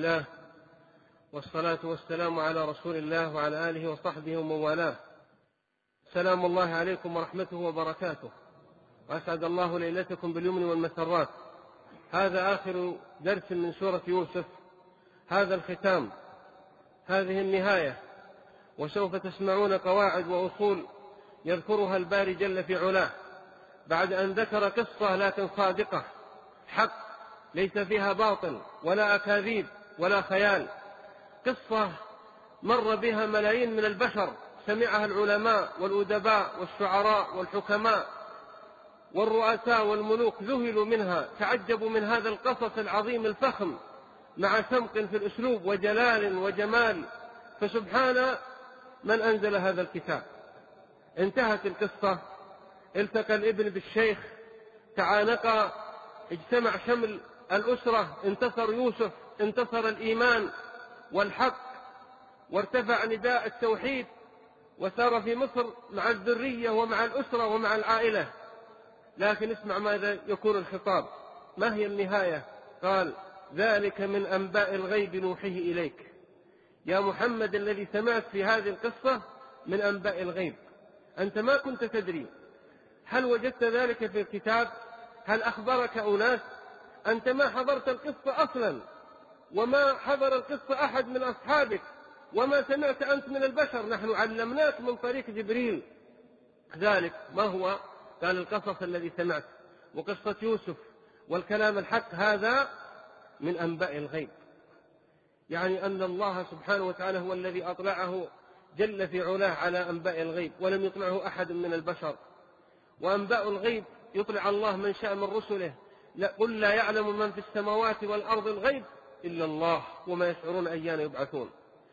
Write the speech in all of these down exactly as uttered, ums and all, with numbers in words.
لله، والصلاة والسلام على رسول الله وعلى آله وصحبه ومن والاه. سلام الله عليكم ورحمته وبركاته، وأسعد الله ليلتكم باليمن والمسرات. هذا آخر درس من سورة يوسف، هذا الختام، هذه النهاية، وسوف تسمعون قواعد وأصول يذكرها الباري جل في علاه بعد أن ذكر قصة لكن صادقة حق ليس فيها باطل ولا أكاذيب ولا خيال، قصة مر بها ملايين من البشر، سمعها العلماء والأدباء والشعراء والحكماء والرؤساء والملوك، ذهلوا منها، تعجبوا من هذا القصص العظيم الفخم مع سمق في الأسلوب وجلال وجمال. فسبحان من أنزل هذا الكتاب. انتهت القصة، التقى الابن بالشيخ، تعانقا، اجتمع شمل الأسرة، انتصر يوسف، انتصر الإيمان والحق، وارتفع نداء التوحيد، وسار في مصر مع الذرية ومع الأسرة ومع العائلة. لكن اسمع ماذا يكون الخطاب، ما هي النهاية؟ قال: ذلك من أنباء الغيب نوحيه إليك. يا محمد الذي سمعت في هذه القصة من أنباء الغيب، أنت ما كنت تدري. هل وجدت ذلك في الكتاب؟ هل أخبرك أناس؟ أنت ما حضرت القصة أصلا، وما حضر القصة أحد من أصحابك، وما سمعت أنت من البشر، نحن علمناك من طريق جبريل. ذلك ما هو؟ قال: القصص الذي سمعت، وقصة يوسف والكلام الحق، هذا من أنباء الغيب. يعني أن الله سبحانه وتعالى هو الذي أطلعه جل في علاه على أنباء الغيب، ولم يطلعه أحد من البشر. وأنباء الغيب يطلع الله من شاء من رسله. قل لا يعلم من في السماوات والأرض الغيب إلا الله وما يشعرون أيان يبعثون.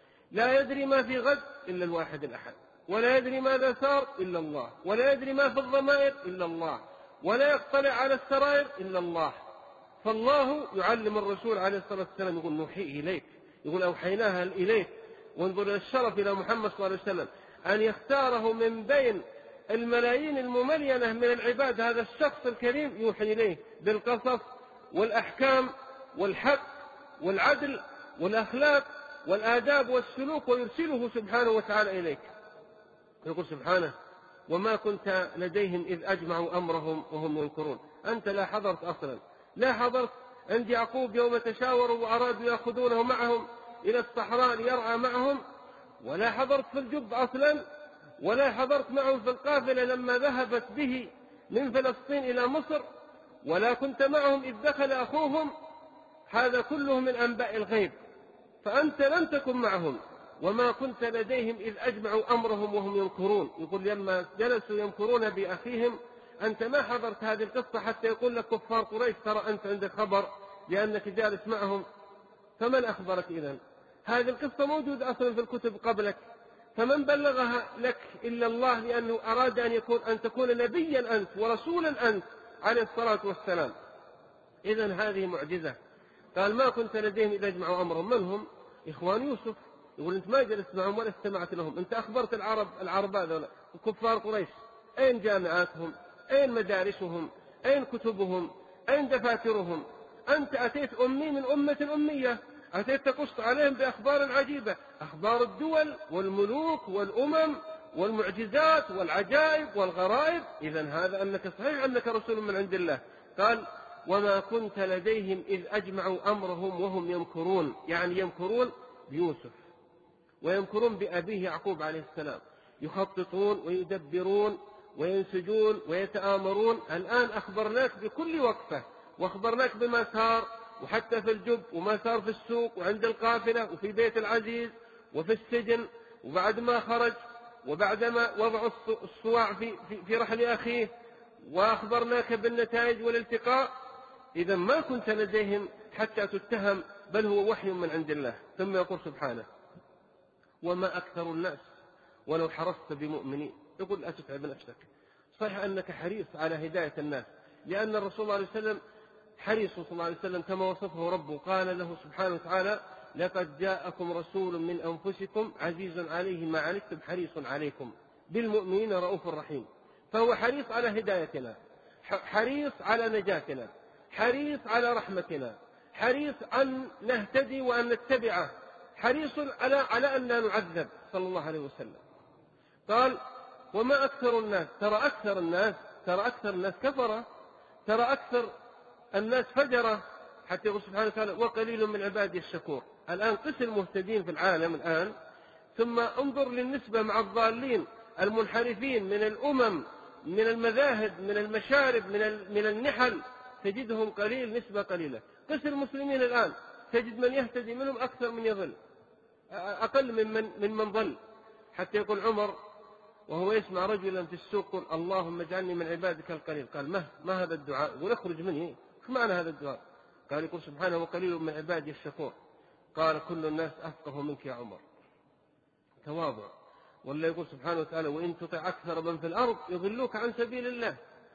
لا يدري ما في غد إلا الواحد الأحد، ولا يدري ماذا صار إلا الله، ولا يدري ما في الضمائر إلا الله، ولا يطلع على السرائر إلا الله. فالله يعلم الرسول عليه الصلاة والسلام، يقول: نوحيه إليك، يقول: أوحيناها إليك. وانظر إلى الشرف إلى محمد صلى الله عليه وسلم، أن يختاره من بين الملايين المملينة من العباد هذا الشخص الكريم يوحي إليه بالقصص والأحكام والحق والعدل والأخلاق والآداب والسلوك، ويرسله سبحانه وتعالى إليك. يقول سبحانه: وما كنت لديهم إذ أجمعوا أمرهم وهم ينكرون. أنت لا حضرت أصلا، لا حضرت عند يعقوب يوم تشاوروا وأرادوا يأخذونه معهم إلى الصحراء ليرعى معهم، ولا حضرت في الجب أصلا، ولا حضرت معهم في القافلة لما ذهبت به من فلسطين إلى مصر، ولا كنت معهم إذ دخل أخوهم. هذا كله من أنباء الغيب، فأنت لم تكن معهم. وما كنت لديهم إذ أجمعوا أمرهم وهم ينكرون. يقول: لما جلسوا ينكرون بأخيهم، أنت ما حضرت هذه القصة حتى يقول لك كفار قريش: ترى أنت عندك خبر لأنك جالس معهم. فمن أخبرك إذن؟ هذه القصة موجودة أصلا في الكتب قبلك، فمن بلغها لك إلا الله، لأنه أراد أن يكون أن تكون نبيا أنت ورسولا أنت عليه الصلاة والسلام. إذن هذه معجزة. قال: ما كنت لديهم إذا أجمعوا أمرهم. من هم؟ إخوان يوسف. يقول: أنت ما جلست معهم ولا استمعت لهم، أنت أخبرت العرب العرب هذول كفار قريش. أين جامعاتهم؟ أين مدارسهم؟ أين كتبهم؟ أين دفاترهم؟ أنت أتيت أمي من أمة أمية، أتيت تقص عليهم بأخبار عجيبة، أخبار الدول والملوك والأمم والمعجزات والعجائب والغرائب. إذن هذا أنك صحيح أنك رسول من عند الله. قال: وما كنت لديهم إذ أجمعوا أمرهم وهم يمكرون، يعني يمكرون بيوسف ويمكرون بأبيه يعقوب عليه السلام، يخططون ويدبرون وينسجون ويتآمرون. الآن أخبرناك بكل وقفة، وأخبرناك بما صار، وحتى في الجب، وما صار في السوق وعند القافلة وفي بيت العزيز وفي السجن، وبعد ما خرج، وبعدما وضع الصواع في, في, في رحل أخيه، وأخبرناك بالنتائج والالتقاء. إذا ما كنت لديهم حتى تتهم، بل هو وحي من عند الله. ثم يقول سبحانه: وما أكثر الناس ولو حرصت بمؤمنين. يقول: لا تتعب نفسك، صحيح أنك حريص على هداية الناس، لأن الرسول صلى الله عليه وسلم حريص صلى الله عليه وسلم كما وصفه ربه. قال له سبحانه وتعالى: لقد جاءكم رسول من أنفسكم عزيز عليه ما عنتم حريص عليكم بالمؤمنين رؤوف رحيم. فهو حريص على هدايتنا، حريص على نجاتنا، حريص على رحمتنا، حريص أن نهتدي وأن نتبعه، حريص على على أن لا نعذب صلى الله عليه وسلم. قال وما أكثر الناس، ترى أكثر الناس ترى أكثر الناس كفرة، ترى أكثر الناس فجرة، حتى يقول سبحانه وتعالى وقليل من عبادي الشكور. الآن قس المهتدين في العالم الآن، ثم انظر للنسبة مع الضالين المنحرفين من الأمم، من المذاهب، من المشارب، من من النحل، تجدهم قليل، نسبة قليلة. قس المسلمين الآن تجد من يهتدي منهم أكثر من يضل، أقل من من, من, من ضل. حتى يقول عمر وهو يسمع رجلا في السوق يقول اللهم اجعلني من عبادك القليل، قال ما, ما هذا الدعاء؟ يقول اخرج مني، ايش معنى هذا الدعاء؟ قال يقول سبحانه وقليل من عبادي الشكور. قال كل الناس أفقه منك يا عمر. تواضع. ولا يقول سبحانه وتعالى وإن تطع أكثر من في الأرض يضلوك عن سبيل الله.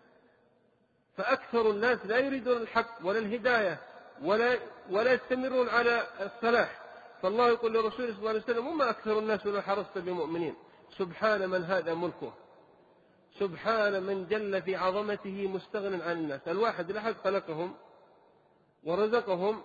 فأكثر الناس لا يريدون الحق ولا الهداية ولا, ولا يستمرون على الصلاح. فالله يقول لرسوله صلى الله عليه وسلم وما أكثر الناس ولو حرصت بمؤمنين. سبحان من هذا ملكه، سبحان من جل في عظمته مستغن عن الناس. الواحد الأحد خلقهم ورزقهم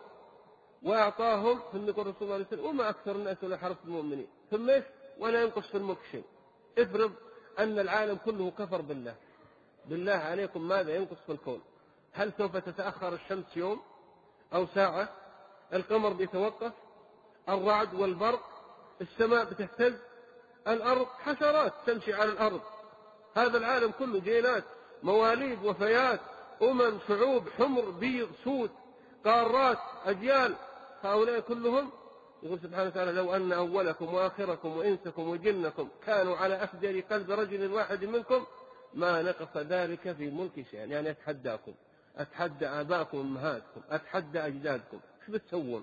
وأعطاهم، ثم يقول رسول الله عليه وسلم وما أكثر الناس ولا حرصت بالمؤمنين، ثم إيش؟ ولا ينقص في الملك شيء. افرض أن العالم كله كفر بالله، بالله عليكم ماذا ينقص في الكون؟ هل سوف تتأخر الشمس يوم أو ساعة؟ القمر بيتوقف، الرعد والبرق، السماء بتهتز، الأرض حشرات تمشي على الأرض. هذا العالم كله جينات، مواليد، وفيات، أمم، شعوب، حمر، بيض، سود، قارات، أجيال، هؤلاء كلهم. يقول سبحانه وتعالى لو أن أولكم وآخركم وإنسكم وجنكم كانوا على أفجر قلب رجل واحد منكم ما نقص ذلك في ملك شيئا. يعني أتحداكم، أتحدى آباءكم وأمهاتكم، أتحدى أجدادكم، إيش بتسوون؟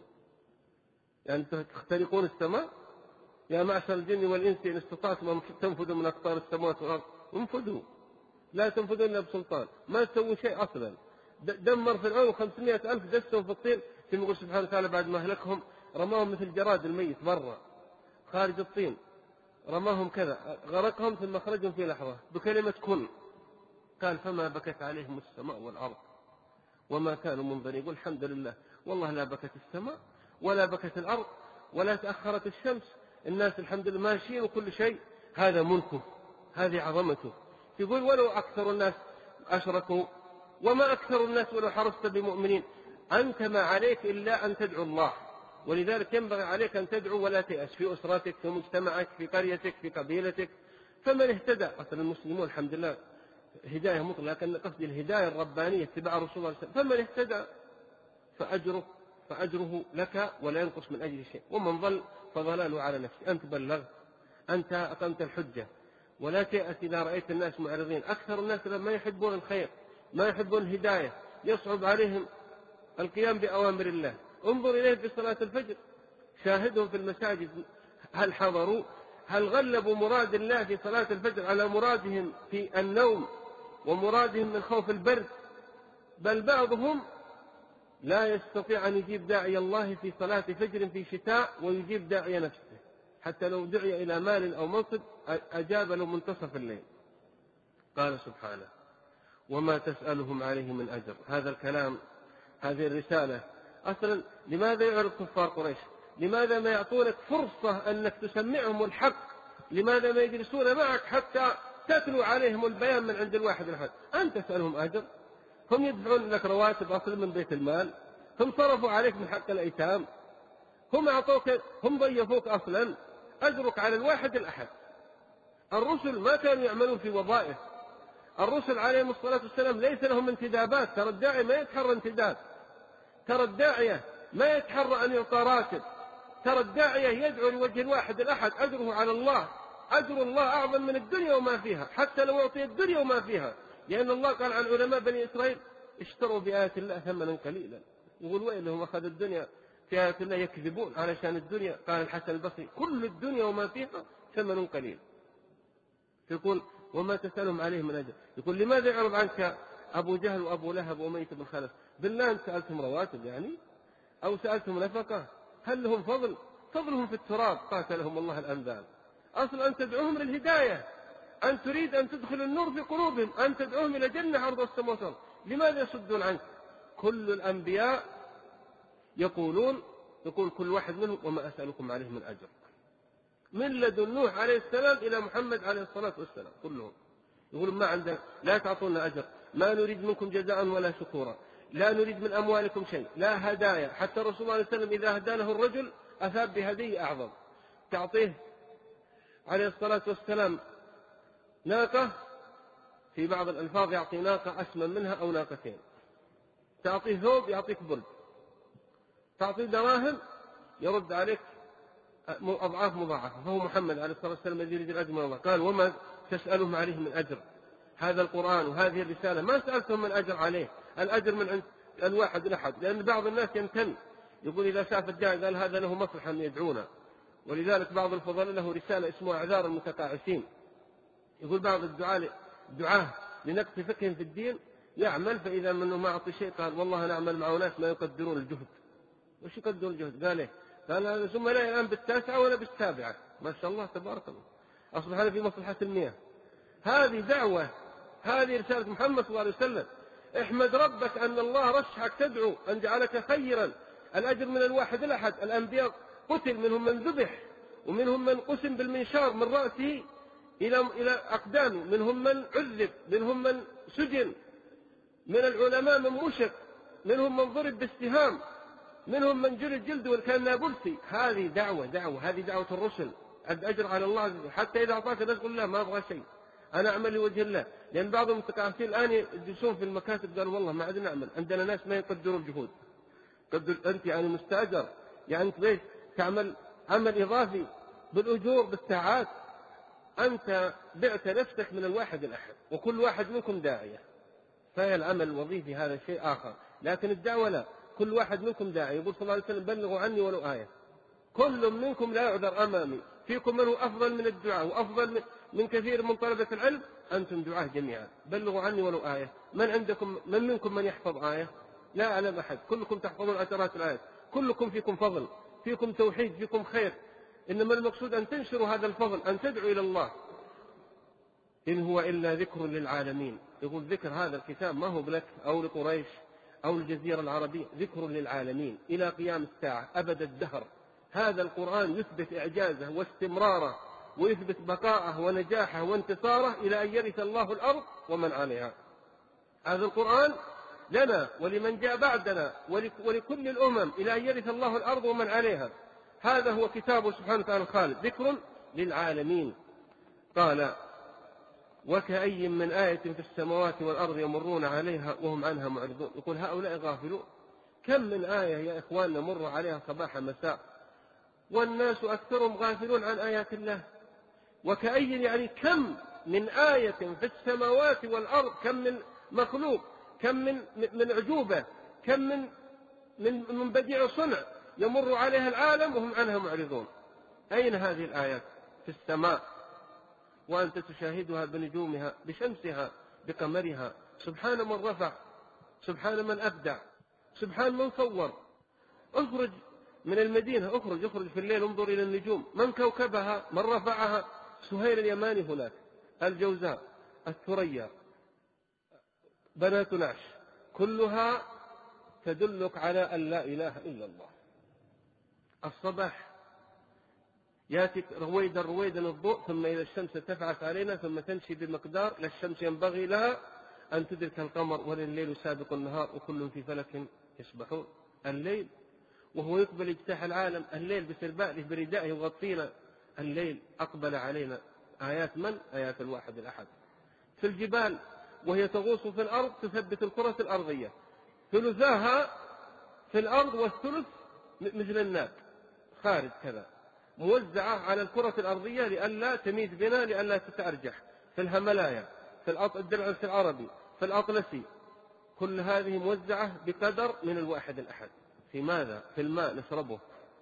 يعني تخترقون السماء؟ يا معشر الجن والإنس إن استطعتم أن تنفذوا من أقطار السماوات والأرض انفذوا، لا تنفذون إلا بسلطان. ما تسوون شيء أصلا. دمر فرعون خمسمائة ألف دسهم في الطين، ثم يقول سبحانه وتعالى بعد ما أهلكهم رماهم مثل جراد الميت برا خارج الطين، رماهم كذا، غرقهم ثم أخرجهم في لحظة بكلمة كن. قال فما بكت عليهم السماء والأرض وما كانوا منظرين. يقول الحمد لله والله لا بكت السماء ولا بكت الأرض ولا تأخرت الشمس، الناس الحمد لله ماشيين وكل شيء. هذا ملكه، هذه عظمته. يقول ولو أكثر الناس أشركوا وما أكثر الناس ولو حرصت بمؤمنين. أنت ما عليك إلا أن تدعو الله، ولذلك ينبغي عليك أن تدعو ولا تيأس في أسرتك، في مجتمعك، في قريتك، في قبيلتك. فمن اهتدى، أصل المسلمون الحمد لله هداية مطلقة، لكن قصدي الهداية الربانية اتباع رسول الله صلى الله عليه وسلم. فمن اهتدى فأجره فأجره لك ولا ينقص من أجل شيء، ومن ضل فضلاله على نفسه. أنت بلغت، أنت أقمت الحجة، ولا تيأس إذا رأيت الناس معرضين. أكثر الناس ما يحبون الخير، ما يحبون الهداية، يصعب عليهم القيام بأوامر الله. انظر إليه في صلاة الفجر، شاهدهم في المساجد، هل حضروا؟ هل غلبوا مراد الله في صلاة الفجر على مرادهم في النوم ومرادهم من خوف البرد؟ بل بعضهم لا يستطيع أن يجيب داعي الله في صلاة فجر في شتاء ويجيب داعي نفسه، حتى لو دعي إلى مال أو منصب أجاب له منتصف الليل. قال سبحانه وما تسألهم عليه من أجر. هذا الكلام، هذه الرسالة أصلا لماذا يعرض كفار قريش؟ لماذا ما يعطونك فرصة أنك تسمعهم الحق؟ لماذا ما يجلسون معك حتى تتلو عليهم البيان من عند الواحد الأحد؟ أنت تسألهم أجر؟ هم يدفعون لك رواتب أصلا من بيت المال، هم صرفوا عليك من حق الأيتام، هم أعطوك، هم ضيفوك أصلا. أجرك على الواحد الأحد. الرسل ما كانوا يعملون في وظائف، الرسل عليهم الصلاة والسلام ليس لهم انتدابات. ترى الداعية ما يتحرى انتداب، ترى الداعية ما يتحرى أن يعطى راتب، ترى الداعية يدعو لوجه الواحد الأحد. أجره على الله، أجر الله أعظم من الدنيا وما فيها، حتى لو أعطي الدنيا وما فيها، لأن الله قال عن علماء بني إسرائيل اشتروا بآيات الله ثمنا قليلا. يقول ويلهم أخذ الدنيا في آيات الله يكذبون علشان الدنيا. قال الحسن البصري كل الدنيا وما فيها ثمن قليل. يقول وما تسألهم عليه من أجر. يقول لماذا يعرض عنك أبو جهل وأبو لهب وأمية بن خلف؟ بالله أنت سألتهم رواتب يعني أو سألتهم نفقة؟ هل لهم فضل؟ فضلهم في التراب قاتلهم الله الأنذال. أصلا أن تدعوهم للهداية، أن تريد أن تدخل النور في قلوبهم، أن تدعوهم إلى جنة عرض السماوات والأرض. لماذا يصدون عنك؟ كل الأنبياء يقولون يقول كل واحد منهم وما أسألكم عليه من أجر، من لدن نوح عليه السلام إلى محمد عليه الصلاة والسلام كلهم يقولون ما عندنا، لا تعطونا أجر، ما نريد منكم جزاء ولا شكورا، لا نريد من أموالكم شيء، لا هدايا. حتى الرسول صلى الله عليه وسلم إذا هدى له الرجل أثاب بهدية أعظم، تعطيه عليه الصلاة والسلام ناقة، في بعض الألفاظ يعطي ناقة أسمن منها أو ناقتين، تعطيه ثوب يعطيك برد، تعطيه دراهم يرد عليك أضعاف مضاعفة. فهو محمد عليه الصلاة والسلام الذي يريد الأجر من الله. قال وما تسألهم عليه من أجر، هذا القرآن وهذه الرسالة ما سألتهم من أجر عليه، الأجر من عند الواحد الأحد. لأن بعض الناس يمتن يقول إذا شاف الداعي قال هذا له مصلحة أن يدعونا، ولذلك بعض الفضلاء له رسالة اسمها أعذار المتقاعسين، يقول بعض الدعاء الدعاة لنقص فقههم في الدين يعمل، فإذا منه ما أعطي شيء قال والله نعمل مع ناس ما يقدرون الجهد. وش يقدرون الجهد؟ قال إيه؟ قال هذا ثم لا الآن بالتاسعة ولا بالسابعة، ما شاء الله تبارك الله، أصبح هذا في مصلحة المياه. هذه دعوة، هذه رسالة محمد صلى الله عليه وسلم. احمد ربك أن الله رشحك تدعو أن جعلك خيرا، الأجر من الواحد الأحد. الأنبياء قتل منهم من ذبح، ومنهم من قسم بالمنشار من رأسه إلى إلى أقدامه، منهم من عذب، منهم من سجن، من العلماء من مشق، منهم من ضرب بالسهام، منهم من جلد جلده وكان نابلسي. هذه دعوة دعوة هذه دعوة الرسل، الأجر على الله. حتى إذا أعطاك الناس قل لا ما أبغى شيء، أنا أعمل لوجه الله. لأن بعض المتقاعسين الآن يجلسون في المكاتب قالوا والله ما عندنا نعمل، عندنا ناس ما يقدرون الجهود. قدر أنت يعني مستأجر، يعني أنت ليش تعمل عمل إضافي بالأجور بالساعات؟ أنت بعت نفسك من الواحد الأحد، وكل واحد منكم داعية. فهي العمل الوظيفي هذا شيء آخر، لكن الدعوة لا، كل واحد منكم داعية. يقول صلى الله عليه وسلم بلغوا عني ولو آية، كل منكم لا يعذر أمامي، فيكم من هو أفضل من الدعاء وأفضل من كثير من طلبة العلم، أنتم دعاة جميعا، بلغوا عني ولو آية. من عندكم من منكم من يحفظ آية؟ لا أعلم أحد، كلكم تحفظون عشرات الآيات، كلكم فيكم فضل، فيكم توحيد، فيكم خير. إنما المقصود أن تنشروا هذا الفضل، أن تدعوا إلى الله. إن هو إلا ذكر للعالمين. يقول ذكر هذا الكتاب ما هو لك أو لقريش أو الجزيرة العربية، ذكر للعالمين إلى قيام الساعة أبد الدهر. هذا القرآن يثبت إعجازه واستمراره، ويثبت بقاءه ونجاحه وانتصاره إلى أن يرث الله الأرض ومن عليها. هذا القرآن لنا ولمن جاء بعدنا ولكل الأمم إلى أن يرث الله الأرض ومن عليها. هذا هو كتابه سبحانه وتعالى الخالد، ذكر للعالمين. قال وكأي من آية في السماوات والأرض يمرون عليها وهم عنها معرضون. يقول هؤلاء غافلون. كم من آية يا إخوان نمر عليها صباح مساء والناس أكثرهم غافلون عن آيات الله. وكأي يعني كم من آية في السماوات والأرض، كم من مخلوق، كم من من عجوبة، كم من من من بديع صنع يمر عليها العالم وهم عنها معرضون. أين هذه الآيات؟ في السماء، وأنت تشاهدها بنجومها بشمسها بقمرها. سبحان من رفع، سبحان من أبدع، سبحان من صور. اخرج من المدينة، اخرج اخرج في الليل، انظر إلى النجوم، من كوكبها، من رفعها. سهيل اليماني هناك، الجوزاء، الثريا، بنات نعش، كلها تدلك على أن لا إله إلا الله. الصباح يأتي رويدا رويدا الضوء، ثم إذا الشمس تبعث علينا ثم تمشي بمقدار لا الشمس ينبغي لها أن تدرك القمر، ولا الليل سابق النهار وكل في فلك يسبحون. الليل وهو يقبل اجتاح العالم، الليل بسرباله بردائه يغطينا، الليل أقبل علينا. آيات من؟ آيات الواحد الأحد. في الجبال وهي تغوص في الأرض تثبت الكرة الأرضية، ثلثاها في الأرض والثلث مثل الناب خارج كذا، موزعة على الكرة الأرضية لئلا تميز بنا، لئلا تتأرجح. في الهملايا، في الدرع العربي، في الأطلسي، كل هذه موزعة بقدر من الواحد الأحد. في ماذا؟ في الماء نشربه.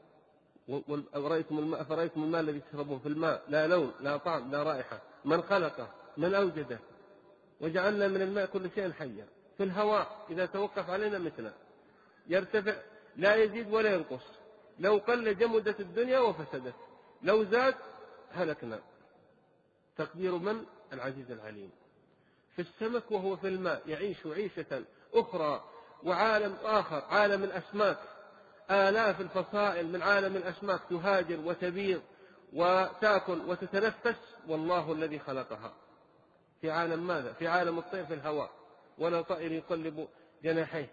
ورأيتم الماء فرأيتم الماء الذي تشربون، في الماء لا لون لا طعم لا رائحة. من خلقه؟ من أوجده؟ وجعلنا من الماء كل شيء حيا. في الهواء إذا توقف علينا مثله يرتفع لا يزيد ولا ينقص، لو قل جمدت الدنيا وفسدت، لو زاد هلكنا. تقدير من؟ العزيز العليم. في السمك وهو في الماء يعيش عيشة أخرى، وعالم آخر عالم الأسماك. آلاف الفصائل من عالم الأسماك تهاجر وتبيض وتأكل وتتنفس، والله الذي خلقها في عالم ماذا؟ في عالم الطير في الهواء، ولا طائر يقلب جناحيه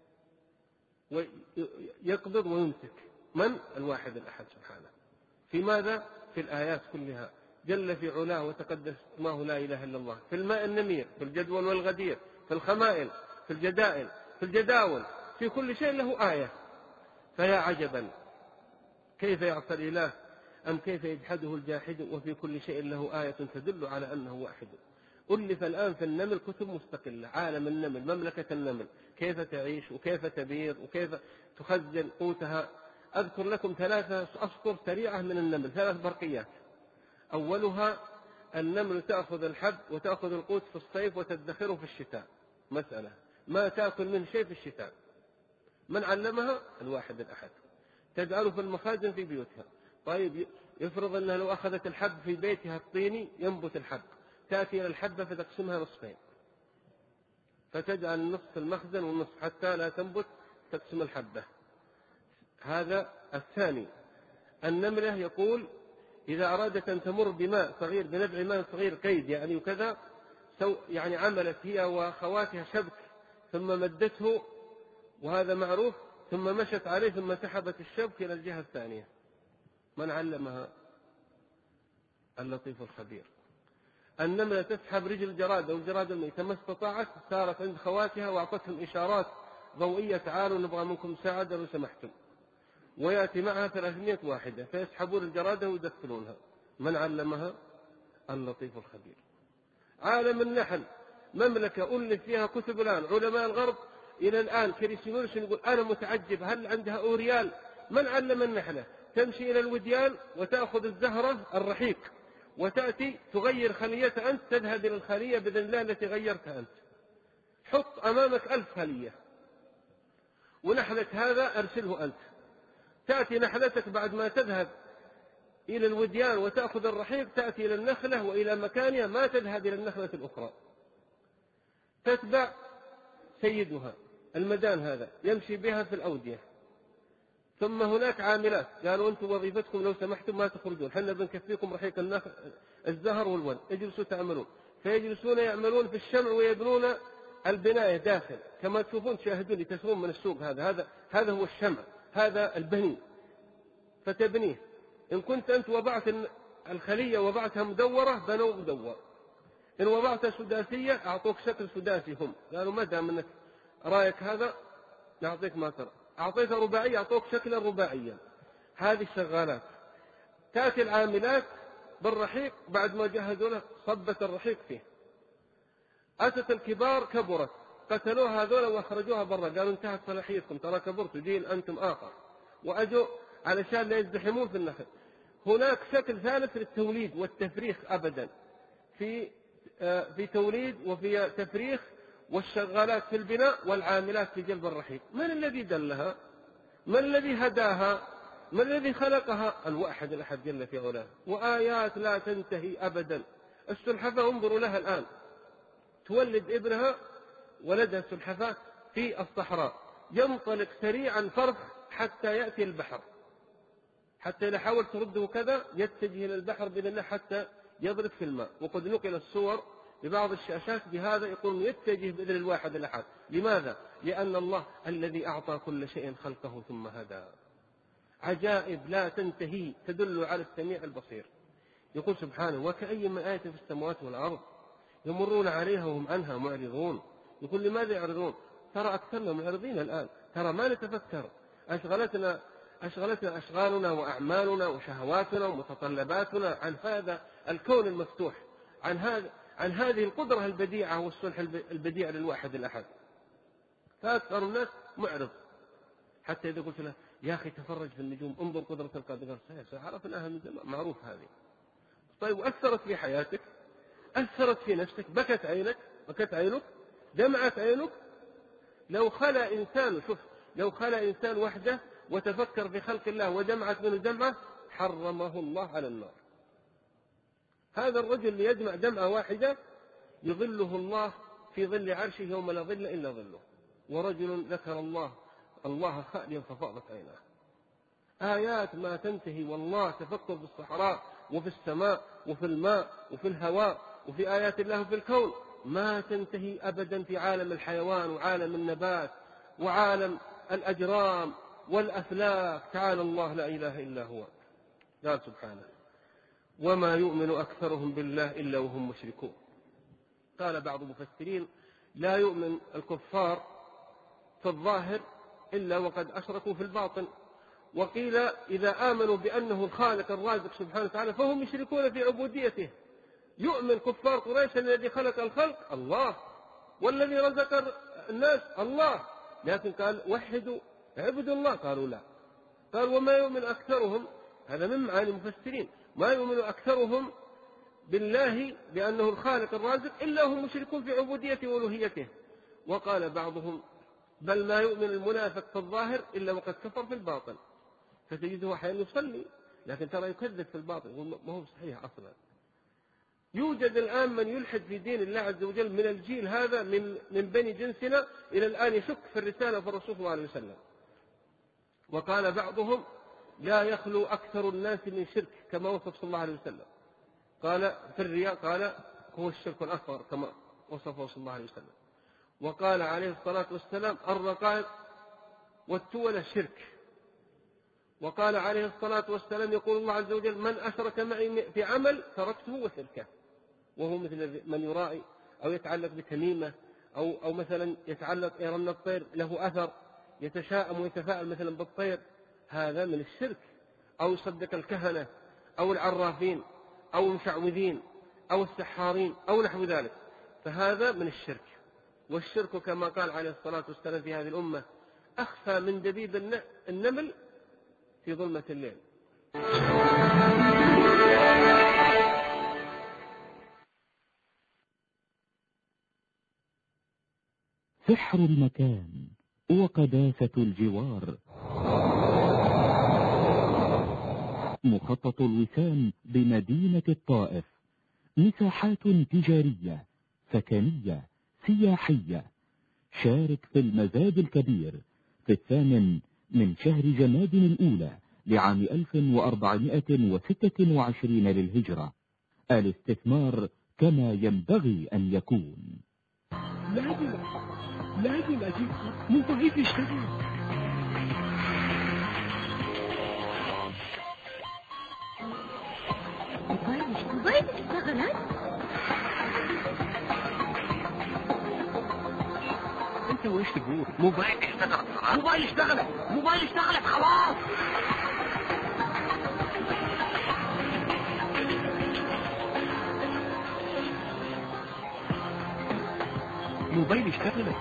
ويقبض ويمسك. من؟ الواحد الأحد سبحانه. في ماذا؟ في الآيات كلها جل في علاه وتقدس اسمه لا إله إلا الله. في الماء النمير، في الجدول والغدير، في الخمائل، في الجدائل، في الجداول، في كل شيء له آية. فيا عجبا كيف يعصى الإله، أم كيف يجحده الجاحد وفي كل شيء له آية تدل على أنه واحد. ألف الآن في النمل كتب مستقلة، عالم النمل، مملكة النمل، كيف تعيش وكيف تبيض وكيف تخزن قوتها. أذكر لكم ثلاثة أسطر سريعة من النمل، ثلاث برقيات. أولها النمل تأخذ الحب وتأخذ القوت في الصيف وتدخره في الشتاء، مسألة ما تأكل منه شيء في الشتاء. من علمها؟ الواحد الأحد. تجعله في المخازن في بيوتها. طيب يفرض أنها لو أخذت الحب في بيتها الطيني ينبت الحب، تأتي إلى الحبة فتقسمها نصفين، فتجعل النصف في المخزن والنصف حتى لا تنبت، تقسم الحبة. هذا الثاني. النملة يقول إذا أرادت أن تمر بماء صغير، بنبع ماء صغير قيد يعني وكذا، يعني عملت هي وأخواتها شبك ثم مدته، وهذا معروف، ثم مشت عليه ثم سحبت الشبك إلى الجهة الثانية. من علمها؟ اللطيف الخبير. النملة تسحب رجل الجراد أو الجراد الميتة ما استطاعت، صارت عند خواتها وأعطتهم إشارات ضوئية، تعالوا نبغى منكم مساعدة لو سمحتم، ويأتي معها ثلاثمائة واحدة فيسحبون الجرادة ويدخلونها. من علمها؟ اللطيف الخبير. عالم النحل، مملكة ألف فيها كتب الآن، علماء الغرب إلى الآن كريسيونس يقول أنا متعجب هل عندها أوريال. من علم النحلة؟ تمشي إلى الوديان وتأخذ الزهرة الرحيق وتأتي تغير خلية أنت، تذهب إلى الخلية بإذن الله التي غيرتها أنت. حط أمامك ألف خلية ونحلة هذا أرسله أنت. تأتي نحلتك بعد ما تذهب إلى الوديان وتأخذ الرحيق، تأتي إلى النخلة وإلى مكانها، ما تذهب إلى النخلة الأخرى، تتبع سيدها المدان هذا يمشي بها في الأودية. ثم هناك عاملات قالوا أنتم وظيفتكم لو سمحتم ما تخرجون، حنا بنكفيكم رحيق النخل الزهر والولد، اجلسوا تعملون. فيجلسون يعملون في الشمع ويبنون البناية داخل، كما تشوفون تشاهدون يكسرون من السوق. هذا هذا هذا هو الشمع، هذا البني، فتبنيه. إن كنت أنت وضعت الخلية وضعتها مدورة بنوا مدور، إن وضعتها سداسية أعطوك شكل سداسي. هم قالوا ما دام أنك رأيك هذا نعطيك ما ترى، أعطيتها رباعية أعطوك شكلا رباعيا. هذه الشغالات. تأتي العاملات بالرحيق بعد ما جهزوا له صبت الرحيق فيه. أتت الكبار كبرت، قتلوها هذولا وأخرجوها برا، قالوا انتهت صلاحيتكم، ترى كبرتوا، جيل أنتم آخر، وأجوا علشان لا يزدحمون في النخل. هناك شكل ثالث للتوليد والتفريخ أبدا، في في توليد وفي تفريخ، والشغالات في البناء والعاملات في جلب الرحيق. من الذي دلها؟ من الذي هداها؟ من الذي خلقها؟ الواحد الأحد جل في علاه. وآيات لا تنتهي أبدا. السلحفاة انظروا لها الآن، تولد ابنها، ولدها السلحفاة في الصحراء، ينطلق سريعا فرخ حتى يأتي البحر، حتى إذا حاول ترده كذا يتجه إلى البحر بإذن الله حتى يضرب في الماء. وقد نقل الصور ببعض الشاشات بهذا، يقول يتجه بإذن الواحد الأحد. لماذا؟ لأن الله الذي أعطى كل شيء خلقه ثم هدى. عجائب لا تنتهي تدل على السميع البصير. يقول سبحانه وكأي من آية في السماوات والأرض يمرون عليها وهم عنها معرضون. يقول لماذا يعرضون؟ ترى أكثرنا معرضين الآن، ترى ما نتفكر، أشغلتنا أشغلتنا أشغالنا وأعمالنا وشهواتنا ومتطلباتنا عن هذا الكون المفتوح، عن هذا عن هذه القدرة البديعة والصلح البديع للواحد الأحد. فأكثر الناس معرض، حتى إذا قلت له يا أخي تفرج في النجوم انظر قدرة القادر، عرفناها من زمان، معروف هذه. طيب وأثرت في حياتك، أثرت في نفسك، بكت عينك، بكت عينك، دمعت عينك. لو خلى إنسان، شوف، لو خلى إنسان وحده وتفكر في خلق الله ودمعت منه دمعة حرمه الله على النار. هذا الرجل اللي يدمع دمعة واحدة يظله الله في ظل عرشه يوم لا ظل إلا ظله. ورجل ذكر الله الله خاليا ففاضت عيناه. آيات ما تنتهي، والله تفكر في الصحراء وفي السماء وفي الماء وفي الهواء وفي آيات الله في الكون ما تنتهي أبدا، في عالم الحيوان وعالم النبات وعالم الأجرام والأفلاك. تعالى الله لا إله إلا هو. قال سبحانه: وما يؤمن أكثرهم بالله إلا وهم مشركون. قال بعض المفسرين: لا يؤمن الكفار في الظاهر إلا وقد أشركوا في الباطن. وقيل إذا آمنوا بأنه الخالق الرازق سبحانه وتعالى فهم يشركون في عبوديته. يؤمن كفار قريش الذي خلق الخلق الله، والذي رزق الناس الله، لكن قال وحدوا اعبدوا الله، قالوا لا. قال وما يؤمن أكثرهم، هذا من معاني المفسرين، ما يؤمن أكثرهم بالله بأنه الخالق الرازق إلا هم مشركون في عبوديته وألوهيته. وقال بعضهم: بل ما يؤمن المنافق في الظاهر إلا وقد كفر في الباطن، فتجده أحيانا يصلي لكن ترى يكذب في الباطن، ما هو صحيح أصلا. يوجد الآن من يلحد في دين الله عز وجل من الجيل هذا من من بني جنسنا إلى الآن يشك في الرسالة في الرسول صلى الله عليه وسلم. وقال بعضهم: لا يخلو أكثر الناس من شرك، كما وصف صلى الله عليه وسلم. قال في الرياء قال هو الشرك الأصغر كما وصفه صلى الله عليه وسلم. وقال عليه الصلاة والسلام: الرقائق والتولى شرك. وقال عليه الصلاة والسلام: يقول الله عز وجل: من أشرك معي في عمل تركته وشركه. وهو مثل من يرائي أو يتعلق بتميمة أو, أو مثلا يتعلق يرن الطير له أثر، يتشاءم ويتفاءل مثلا بالطير، هذا من الشرك. أو يصدق الكهنة أو العرافين أو المشعوذين أو السحارين أو نحو ذلك، فهذا من الشرك. والشرك كما قال عليه الصلاة والسلام في هذه الأمة أخفى من دبيب النمل في ظلمة الليل. سحر المكان وقداسة الجوار. مخطط الوسام بمدينة الطائف، مساحات تجارية سكنية سياحية. شارك في المزاد الكبير في الثامن من شهر جماد الأولى لعام ألف وأربعمائة وستة وعشرين للهجرة. الاستثمار كما ينبغي أن يكون. لازم لازم أجيب موبايل يشتغل. موبايل موبايل اشتغلت. انت وش تقول؟ موبايل اشتغلت. موبايل اشتغلت. موبايل اشتغلت خلاص. موبايل اشتغلت.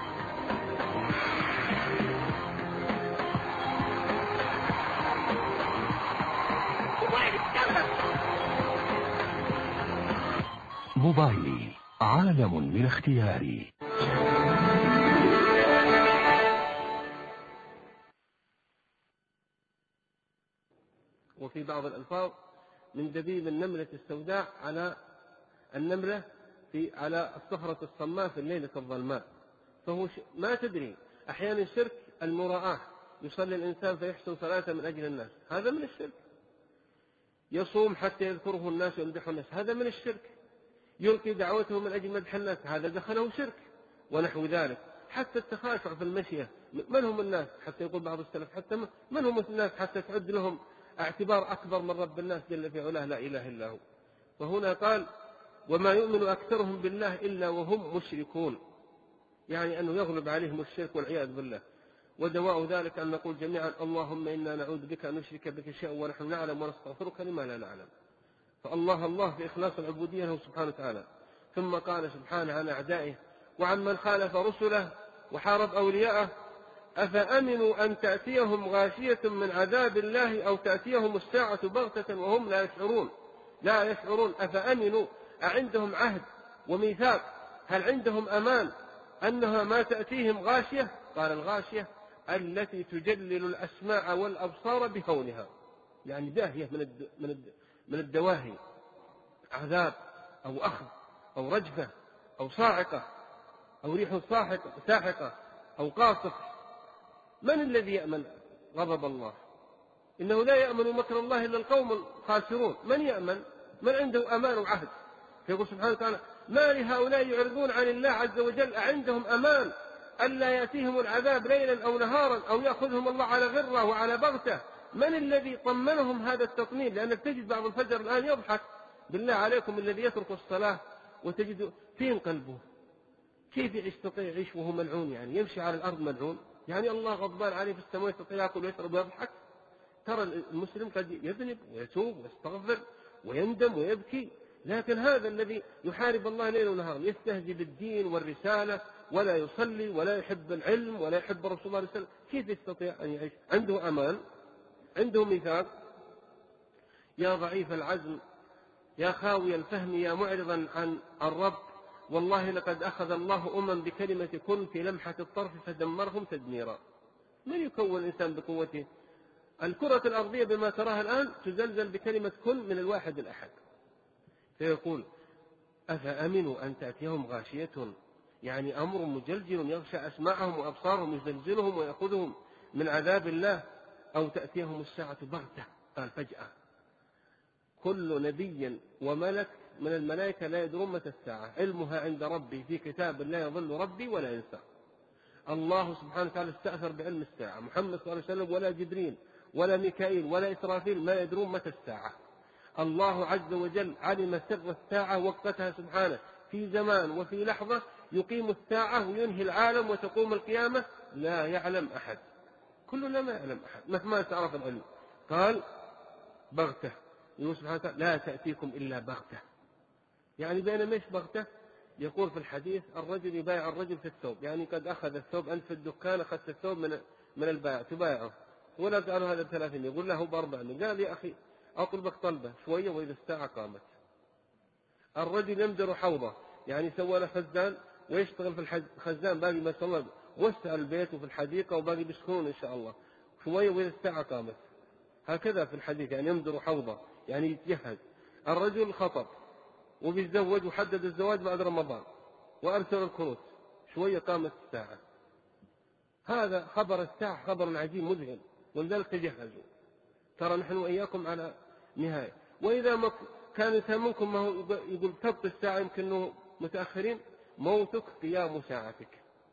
موبايل اشتغلت. موبايلي عالم من اختياري. وفي بعض الألفاظ من دبيب النملة السوداء على النملة في على الصخرة الصماء في الليلة الظلماء. فهو ما تدري، أحيانا الشرك المراءة، يصلي الإنسان فيحسن صلاته من أجل الناس، هذا من الشرك. يصوم حتى يذكره الناس ويمدحه الناس، هذا من الشرك. يلقي دعوته من أجل مدح الناس، هذا دخله شرك ونحو ذلك. حتى التخاشع في المشية، من هم الناس حتى يقول بعض السلف، حتى من هم الناس حتى تعد لهم اعتبار أكبر من رب الناس جل في علاه لا إله إلا هو. وهنا قال وما يؤمن أكثرهم بالله إلا وهم مشركون، يعني أنه يغلب عليهم الشرك والعياذ بالله. ودواء ذلك أن نقول جميعا اللهم إنا نعوذ بك أن نشرك بك شيئا ونحن نعلم ونستغفرك لما لا نعلم. فالله الله في إخلاص العبودية له سبحانه وتعالى. ثم قال سبحانه عن أعدائه وعن من خالف رسله وحارب أولياءه أفأمنوا أن تأتيهم غاشية من عذاب الله أو تأتيهم الساعة بغتة وهم لا يشعرون لا يشعرون أفأمنوا، أعندهم عهد وميثاق؟ هل عندهم أمان أنها ما تأتيهم غاشية؟ قال الغاشية التي تجلل الأسماع والأبصار بهونها، يعني داهية من الد... من الد... من الدواهي، عذاب أو أخذ أو رجفة أو صاعقة أو ريح ساحقة أو قاصف من الذي يأمن غضب الله؟ إنه لا يأمن مكر الله إلا القوم الخاسرون. من يأمن؟ من عنده أمان وعهد. فيقول سبحانه وتعالى ما لهؤلاء يعرضون عن الله عز وجل أعندهم أمان ألا يأتيهم العذاب ليلا أو نهارا أو يأخذهم الله على غرة وعلى بغتة؟ من الذي طمنهم هذا التطمين؟ لأنك تجد بعض الفجر الآن يضحك. بالله عليكم الذي يترك الصلاة وتجد فين قلبه؟ كيف يستطيع يعيش وهو ملعون؟ يعني يمشي على الأرض ملعون؟ يعني الله غضبان عليه في السماء يستطيع يأكل ويشرب ويضحك؟ ترى المسلم قد يذنب ويتوب ويستغفر ويندم ويبكي، لكن هذا الذي يحارب الله ليل ونهار يستهزئ بالدين والرسالة ولا يصلي ولا يحب العلم ولا يحب رسول الله صلى الله عليه وسلم، كيف يستطيع أن يعيش؟ عنده أمان، عنده ميثاق. يا ضعيف العزم، يا خاوي الفهم، يا معرضا عن الرب، والله لقد أخذ الله أمم بكلمة كن في لمحة الطرف فدمرهم تدميرا. من يكون الإنسان بقوته؟ الكرة الأرضية بما تراها الآن تزلزل بكلمة كن من الواحد الأحد. فيقول أفأمنوا أن تأتيهم غاشية، يعني أمر مجلجل يغشى أسماعهم وأبصارهم يزلزلهم ويأخذهم من عذاب الله، أو تأتيهم الساعة بغتة. قال فجأة. كل نبي وملك من الملائكة لا يدرون متى الساعة، علمها عند ربي في كتاب لا يضل ربي ولا ينسى. الله سبحانه وتعالى استأثر بعلم الساعة، محمد صلى الله عليه وسلم ولا جبريل ولا ميكائيل ولا إسرافيل ما يدرون متى الساعة. الله عز وجل علم سر الساعة وقتها سبحانه في زمان وفي لحظة، يقيم الساعة وينهي العالم وتقوم القيامة، لا يعلم أحد، كلنا ما يعلم أحد مهما تعرف العلم. قال بغتة، يقول سبحانه وتعالى لا تأتيكم إلا بغتة، يعني بينما إيش بغتة؟ يقول في الحديث الرجل يبايع الرجل في الثوب، يعني قد أخذ الثوب أنت في الدكان أخذت الثوب من من البائع تبايعه، ولا تقال هذا بثلاثين، يقول له بأربعين، قال يا أخي أطلبك طلبة شوية وإذا الساعة قامت. الرجل يمدر حوضه، يعني سوى له خزان ويشتغل في الخزان باقي ما صلى وسع البيت وفي الحديقة وباقي بيسكنون إن شاء الله شوية وإذا الساعة قامت. هكذا في الحديث، يعني يمدر حوضه يعني يتجهز. الرجل خطب وبيتزوج وحدد الزواج بعد رمضان وأرسل الكروت، شوية قامت الساعة. هذا خبر الساعة خبر عجيب مذهل، ولذلك تجهزوا. ترى نحن وإياكم على نهاية. وإذا ما كان إنسان منكم ما هو يقول تبقى الساعة يمكن متأخرين، موتك قيام ساعتك.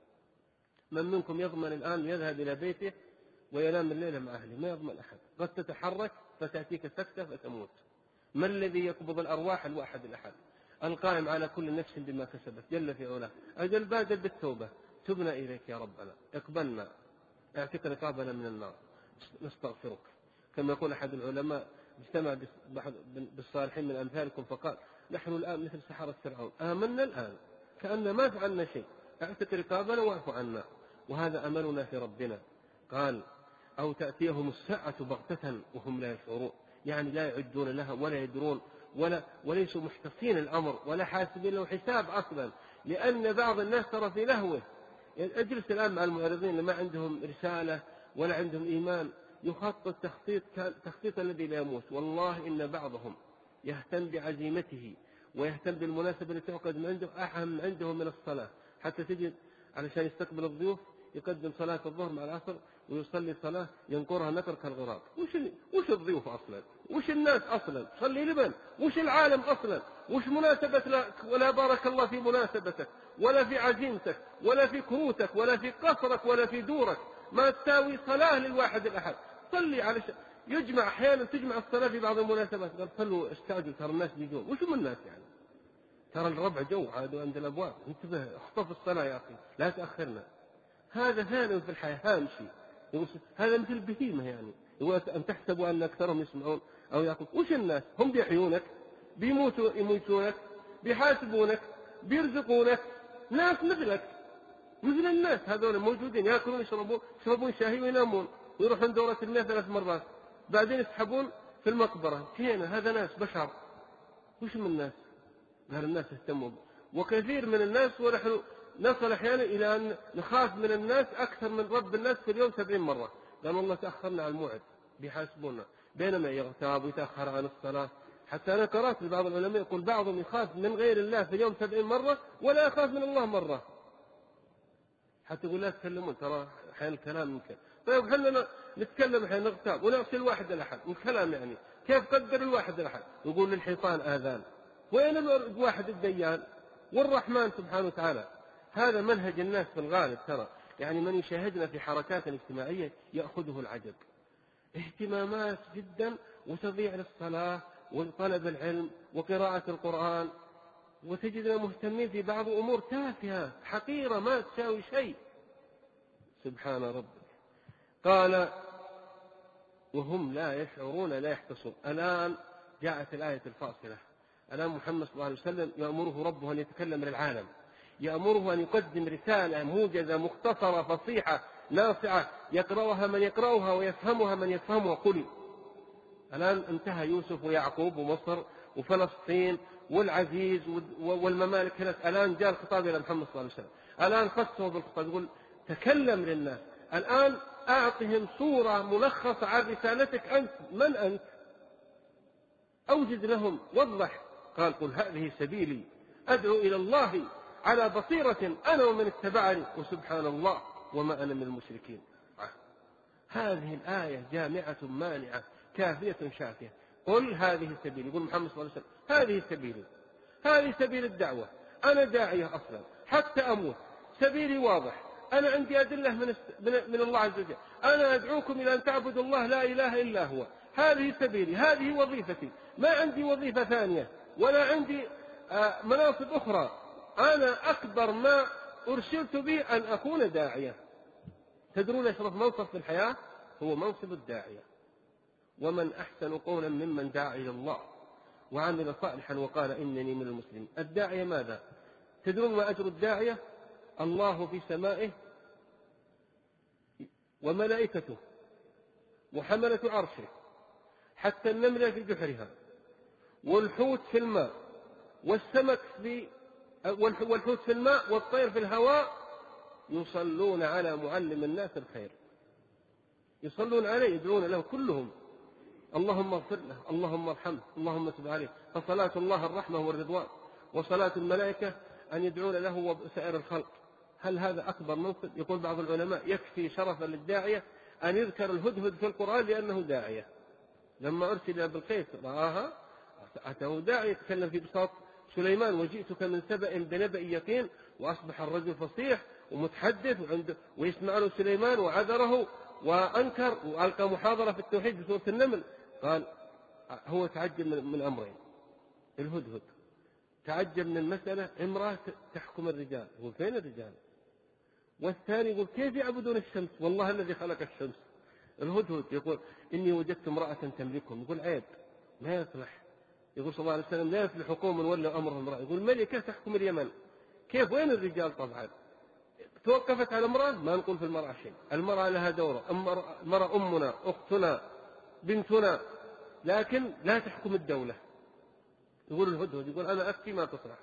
من منكم يضمن الآن يذهب إلى بيته وينام الليلة مع أهله؟ ما يضمن أحد. قد تتحرك فتأتيك سكتة فتموت. ما الذي يقبض الأرواح؟ الواحد الأحد القائم على كل نفس بما كسبت جل في علاه. أجل بادر بالتوبة، تبنا إليك يا ربنا، اقبلنا، اعتق رقابنا من النار، نستغفرك. كما يقول أحد العلماء اجتمع بالصالحين من أمثالكم فقال نحن الآن مثل سحرة فرعون، آمنا الآن كأن ما فعلنا شيء، اعتق رقابنا واعف عنا، وهذا أملنا في ربنا. قال أو تأتيهم الساعة بغتة وهم لا يشعرون، يعني لا يعدون لها ولا يدرون ولا وليسوا محتصين الأمر ولا حاسبين له حساب أصلا، لأن بعض الناس ترى في لهوه. أجلس الآن مع المعرضين اللي ما عندهم رسالة ولا عندهم إيمان، يخطط تخطيط تخطيط الذي لا يموت. والله إن بعضهم يهتم بعزيمته ويهتم بالمناسبة التي تعقد من عنده أهم عنده من الصلاة، حتى تجد علشان يستقبل الضيوف يقدم صلاة الظهر مع العصر ويصلي صلاة ينقرها نقر كالغراب. وش وش الضيوف أصلا؟ وش الناس أصلا؟ صلي لمن؟ وش العالم أصلا؟ وش مناسبة لك؟ ولا بارك الله في مناسبتك ولا في عزيمتك ولا في كروتك ولا في قصرك ولا في دورك، ما تساوي صلاة للواحد الأحد. صلي على ش... يجمع أحيانا تجمع الصلاة في بعض المناسبات، قال صلوا استعجلوا ترى الناس بيجون. وش من الناس يعني؟ ترى الربع جو عادوا عند الأبواب، انتبه اخطف الصلاة يا أخي لا تأخرنا. هذا ثاني في الحياة هامشي، هذا مثل البهيمة، يعني يقول أن تحسبوا أن أكثرهم يسمعون أو يأكلون. وش الناس؟ هم بيحيونك، بيموتوا يموتونك، بيحاسبونك، بيرزقونك، ناس مثلك مثل الناس هذول موجودين، يأكلون يشربون يشربون شاهي وينامون ويروحون دورة المياه ثلاث مرات، بعدين يسحبون في المقبرة. كينا هذا ناس بشر. وش من الناس؟ قال الناس اهتموا، وكثير من الناس ونحن نصل أحيانا إلى أن نخاف من الناس أكثر من رب الناس في اليوم سبعين مرة. قال والله تأخرنا على الموعد بيحاسبونا، بينما يغتاب ويتأخر عن الصلاة. حتى أنا قرأت لبعض العلماء يقول بعضهم يخاف من غير الله في اليوم سبعين مرة ولا يخاف من الله مرة. حتى يقول لا تكلمون، ترى أحيانا الكلام طيب حنا نتكلم الحين نغتاب ونغسل واحد الأحد والكلام يعني كيف قدر الواحد الأحد؟ يقول للحيطان آذان. وين الواحد الديان والرحمن سبحانه وتعالى؟ هذا منهج الناس في الغالب ترى، يعني من يشاهدنا في حركاتنا الاجتماعية يأخذه العجب، اهتمامات جدا وتضيع للصلاة وطلب العلم وقراءة القرآن، وتجدنا مهتمين في بعض أمور تافهة حقيرة ما تساوي شيء. سبحان ربك. قال وهم لا يشعرون لا يحتصون. الآن جاءت الآية الفاصلة، الآن محمد صلى الله عليه وسلم يأمره ربه أن يتكلم للعالم، يأمره أن يقدم رسالة موجزة مختصرة فصيحة ناصعة يقرأها من يقرأها ويفهمها من يفهمها. قل الآن انتهى يوسف ويعقوب ومصر وفلسطين والعزيز والممالك هناك، الآن جاء الخطاب إلى محمد صلى الله عليه وسلم، الآن خصه بالخطاب يقول تكلم للناس، الآن أعطهم صورة ملخصة عن رسالتك أنت، من أنت؟ أوجد لهم، وضح. قال قل هذه سبيلي أدعو إلى الله على بصيرة أنا ومن اتبعني وسبحان الله وما أنا من المشركين. هذه الآية جامعة مانعة كافية شافية. قل هذه سبيلي، يقول محمد صلى الله عليه وسلم هذه سبيلي، هذه سبيل الدعوة، أنا داعية أصلا حتى أموت، سبيلي واضح، أنا عندي أدلة من, من الله عز وجل، أنا أدعوكم إلى أن تعبدوا الله لا إله إلا هو، هذه سبيلي، هذه وظيفتي، ما عندي وظيفة ثانية ولا عندي مناصب أخرى، أنا أكبر ما أرسلت به أن أكون داعية. تدرون أشرف منصب في الحياة هو منصب الداعية، ومن أحسن قولا ممن دعا إلى الله وعمل صالحا وقال إنني من المسلمين. الداعية ماذا؟ تدرون ما أجر الداعية؟ الله في سمائه وملائكته وحملة عرشه، حتى النملة في جحرها والحوت في الماء والسمك في والحوت في الماء والطير في الهواء يصلون على معلم الناس الخير، يصلون عليه يدعون له كلهم، اللهم اغفر له، اللهم ارحمه، اللهم تب عليه. فصلاة الله الرحمة والرضوان، وصلاة الملائكة أن يدعون له وسائر الخلق. هل هذا أكبر منصب؟ يقول بعض العلماء يكفي شرفا للداعية أن يذكر الهدهد في القرآن لأنه داعية. لما أرسل إلى بلقيس رآها أتاه داعية يتكلم في بساط سليمان وجئتك من سبأ بنبأ يقين، وأصبح الرجل فصيح ومتحدث ويسمع له سليمان وعذره وأنكر وألقى محاضرة في التوحيد بسورة النمل. قال هو تعجب من أمرين، الهدهد تعجب من المسألة، امرأة تحكم الرجال، يقول فين الرجال؟ والثاني يقول كيف يعبدون الشمس؟ والله الذي خلق الشمس. الهدهد يقول إني وجدت امرأة تملكهم، يقول عيب ما يصلح. يقول صلى الله عليه وسلم لا يفلح قوم ولوا أمرهم امرأة، يقول ملكة تحكم اليمن، كيف وين الرجال؟ طبعا توقفت على المرأة، ما نقول في المرأة شيء، المرأة لها دورة، المرأة أمنا أختنا بنتنا، لكن لا تحكم الدولة. يقول الهدهد يقول أنا أفتي ما تصلح.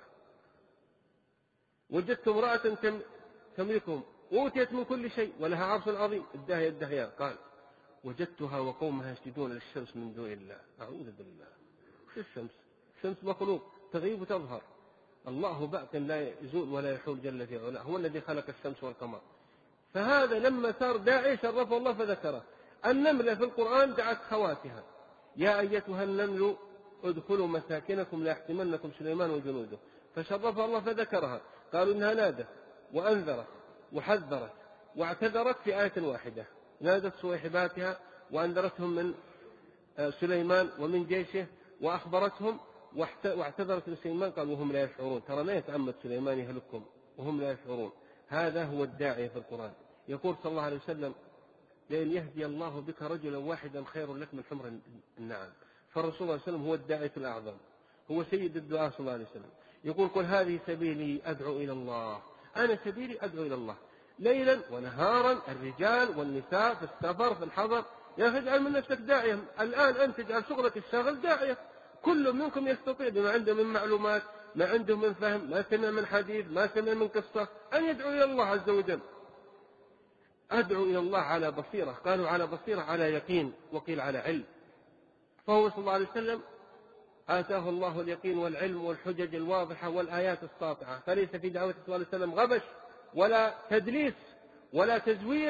وجدت امرأة تملكهم أوتيت من كل شيء ولها عرش عظيم، الداهية الدهيان. قال وجدتها وقومها يسجدون للشمس من دون الله. أعوذ بالله، وش الشمس؟ الشمس مخلوق تغيب وتظهر، الله باق لا يزول ولا يحول جل في علاه، هو الذي خلق الشمس والقمر. فهذا لما صار داعي شرفه الله فذكره. النملة في القرآن دعت خواتها يا أيتها النمل ادخلوا مساكنكم لا يحطمنكم سليمان وجنوده، فشرفها الله فذكرها. قالوا إنها نادت وأنذرت وحذرت واعتذرت في آية واحدة، نادت صويحباتها وأنذرتهم من سليمان ومن جيشه وأخبرتهم، واعتذرت لسليمان قال وهم لا يشعرون. ترى ما يتعمد سليمان يهلكهم وهم لا يشعرون. هذا هو الداعية في القرآن. يقول صلى الله عليه وسلم لأن يهدي الله بك رجلا واحدا خير لك من حمر النعم. فالرسول صلى الله عليه وسلم هو الداعية الأعظم، هو سيد الدعاء صلى الله عليه وسلم. يقول قل هذه سبيلي أدعو إلى الله، أنا سبيلي أدعو إلى الله ليلا ونهارا، الرجال والنساء في السفر في الحضر. يا أخي اجعل من نفسك داعية الآن، أنت تجعل شغلك الشاغل داعية. كل منكم يستطيع بما عنده من معلومات، ما عنده من فهم، ما سمع من حديث، ما سمع من قصة، أن يدعو إلى الله عز وجل. أدعو إلى الله على بصيرة، قالوا على بصيرة على يقين، وقيل على علم. فهو صلى الله عليه وسلم آتاه الله اليقين والعلم والحجج الواضحة والآيات الساطعة، فليس في دعوة صلى الله عليه وسلم غبش ولا تدليس ولا تزوير،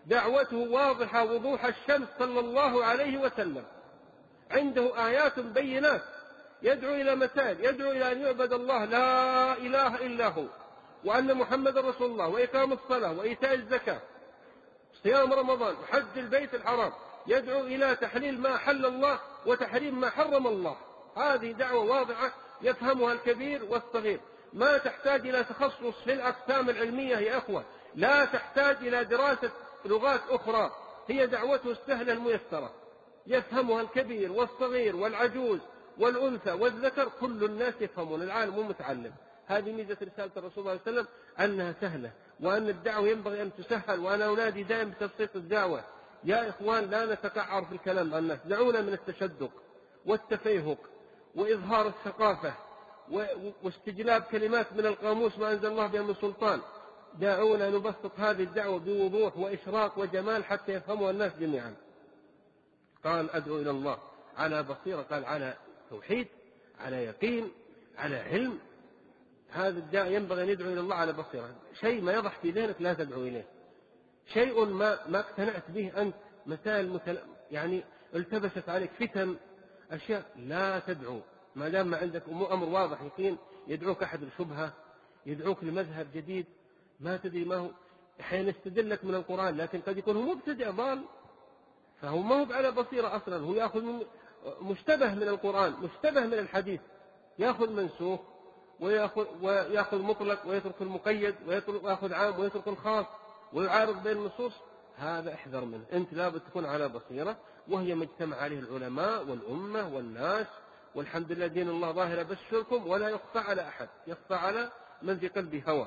دعوته واضحة وضوح الشمس صلى الله عليه وسلم، عنده آيات بينات، يدعو إلى مسائل، يدعو إلى أن يعبد الله لا إله إلا هو، وأن محمد رسول الله، وإقام الصلاة، وإيتاء الزكاة، صيام رمضان، وحج البيت الحرام، يدعو إلى تحليل ما حل الله وتحريم ما حرم الله. هذه دعوة واضحة يفهمها الكبير والصغير، ما تحتاج إلى تخصص في الأقسام العلمية يا أخوة، لا تحتاج إلى دراسة لغات أخرى، هي دعوته السهلة الميسرة، يفهمها الكبير والصغير والعجوز والأنثى والذكر، كل الناس يفهمون، العالم متعلم. هذه ميزة رسالة الرسول صلى الله عليه وسلم، أنها سهلة، وأن الدعوة ينبغي أن تسهل. وأنا أنادي دائما بتبسيط الدعوة، يا إخوان لا نتقعر في الكلام عن الناس، دعونا من التشدق والتفيهق وإظهار الثقافة واستجلاب كلمات من القاموس ما أنزل الله بها من سلطان. دعونا نبسط هذه الدعوة بوضوح وإشراق وجمال حتى يفهمها الناس جميعا. قال أدعو إلى الله على بصيرة، قال على توحيد، على يقين، على علم. هذا الداعي ينبغي أن يدعو إلى الله على بصيرة. شيء ما يضح في ذهنك لا تدعو إليه، شيء ما ما اقتنعت به أنت، مسائل متل... يعني التبست عليك فتن أشياء، لا تدعو ما دام ما عندك أمر واضح يقين. يدعوك أحد الشبهة، يدعوك لمذهب جديد ما تدري ما هو، حين يستدلك من القرآن، لكن قد يكون هو مبتدع ضال، فهو ما هو على بصيرة أصلا، هو يأخذ من مشتبه من القرآن، مشتبه من الحديث، يأخذ منسوخ ويأخذ, ويأخذ مطلق ويترك المقيد، ويأخذ عام ويترك الخاص، ويعارض بين النصوص. هذا احذر منه، أنت لابد تكون على بصيرة، وهي مجتمع عليه العلماء والأمة والناس، والحمد لله دين الله ظاهرة بشركم ولا يخفى على أحد، يخفى على من في قلبه هوى.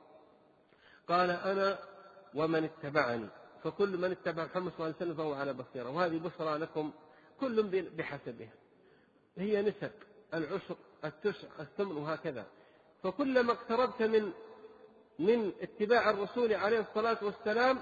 قال أنا ومن اتبعني، فكل من اتبع محمد صلى الله عليه وسلم فهو على بصيرة. وهذه بشرى لكم كل بحسبها، هي نسب، العشر، التسع، الثمن، وهكذا. فكلما اقتربت من من اتباع الرسول عليه الصلاة والسلام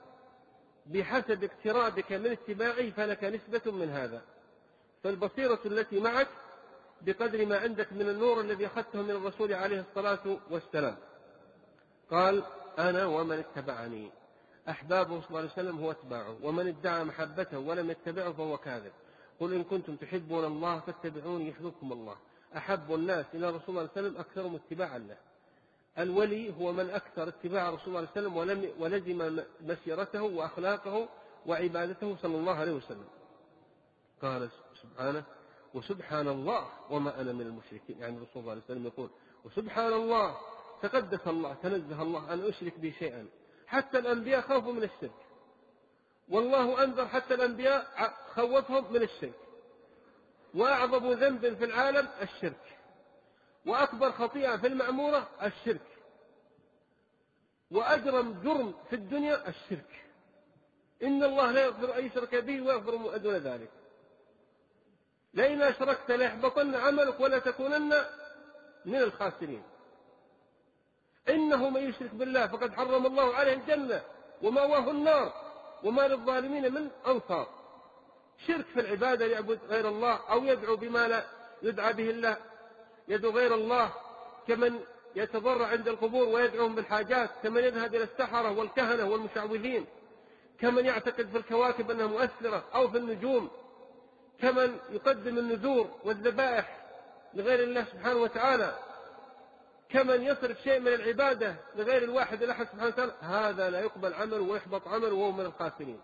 بحسب اقترابك من اتباعه فلك نسبة من هذا. فالبصيرة التي معك بقدر ما عندك من النور الذي أخذته من الرسول عليه الصلاة والسلام. قال أنا ومن اتبعني، أحبابه صلى الله عليه وسلم هو اتباعه، ومن ادعى محبته ولم يتبعه فهو كاذب. قل إن كنتم تحبون الله فاتبعوني يحببكم الله. أحب الناس إلى رسول الله صلى الله عليه وسلم أكثرهم اتباعا له. الولي هو من أكثر اتباع رسول الله صلى الله عليه وسلم ولزم مسيرته وأخلاقه وعبادته صلى الله عليه وسلم. قال سبحانه وسبحان الله وما أنا من المشركين، يعني رسول الله صلى الله عليه وسلم يقول وسبحان الله، تقدس الله، تنزه الله أن أشرك به شيئا. حتى الأنبياء خوفوا من الشرك، والله أنذر حتى الأنبياء خوفهم من الشرك. وأعظم ذنب في العالم الشرك، وأكبر خطيئة في المعمورة الشرك، وأجرم جرم في الدنيا الشرك. إن الله لا يغفر أن يشرك به ويغفر ما دون ذلك. لئن أشركت ليحبطن عملك ولا تكونن من الخاسرين. إنه من يشرك بالله فقد حرم الله عليه الجنة ومأواه النار وما للظالمين من أنصار. شرك في العبادة، يعبد غير الله أو يدعو بما لا يدعى به الله، يدعو غير الله، كمن يتضرع عند القبور ويدعوهم بالحاجات، كمن يذهب إلى السحرة والكهنة والمشعوذين، كمن يعتقد في الكواكب أنها مؤثرة أو في النجوم، كمن يقدم النذور والذبائح لغير الله سبحانه وتعالى، كمن يصرف شيء من العبادة لغير الواحد الأحد سبحانه وتعالى. هذا لا يقبل عمله ويحبط عمله وهو من الخاسرين.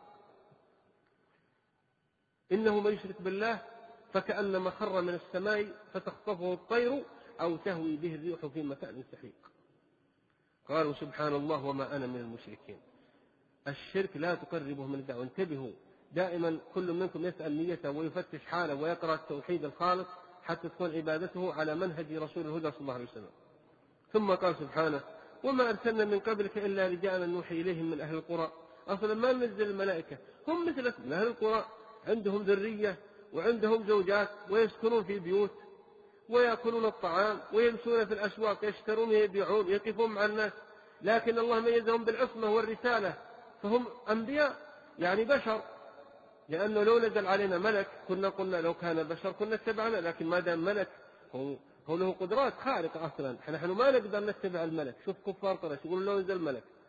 إنه من يشرك بالله فكأنما خر من السماء فتخطفه الطير أو تهوي به الريح في مكان سحيق. قالوا سبحان الله وما أنا من المشركين. الشرك لا تقربه من الدعوة. انتبهوا دائما، كل منكم يسأل نيته ويفتش حاله ويقرأ التوحيد الخالص حتى تكون عبادته على منهج رسول الهدى صلى الله عليه وسلم. ثم قال سبحانه وما أرسلنا من قبلك إلا رجالا نوحي إليهم من أهل القرى. أصلا ما ننزل الملائكة، هم مثلك من أهل القرى، عندهم ذرية وعندهم زوجات ويسكنون في بيوت ويأكلون الطعام ويمشون في الأسواق يشترون يبيعون يقفون مع الناس، لكن الله ميزهم بالعصمة والرسالة، فهم أنبياء يعني بشر. لأنه لو نزل علينا ملك كنا قلنا لو كان بشر كنا اتبعنا، لكن ما دام ملك هو, هو له قدرات خارقة أصلا، نحن ما نقدر نتبع الملك. شوف كفار قريش يقولون لو نزل ملك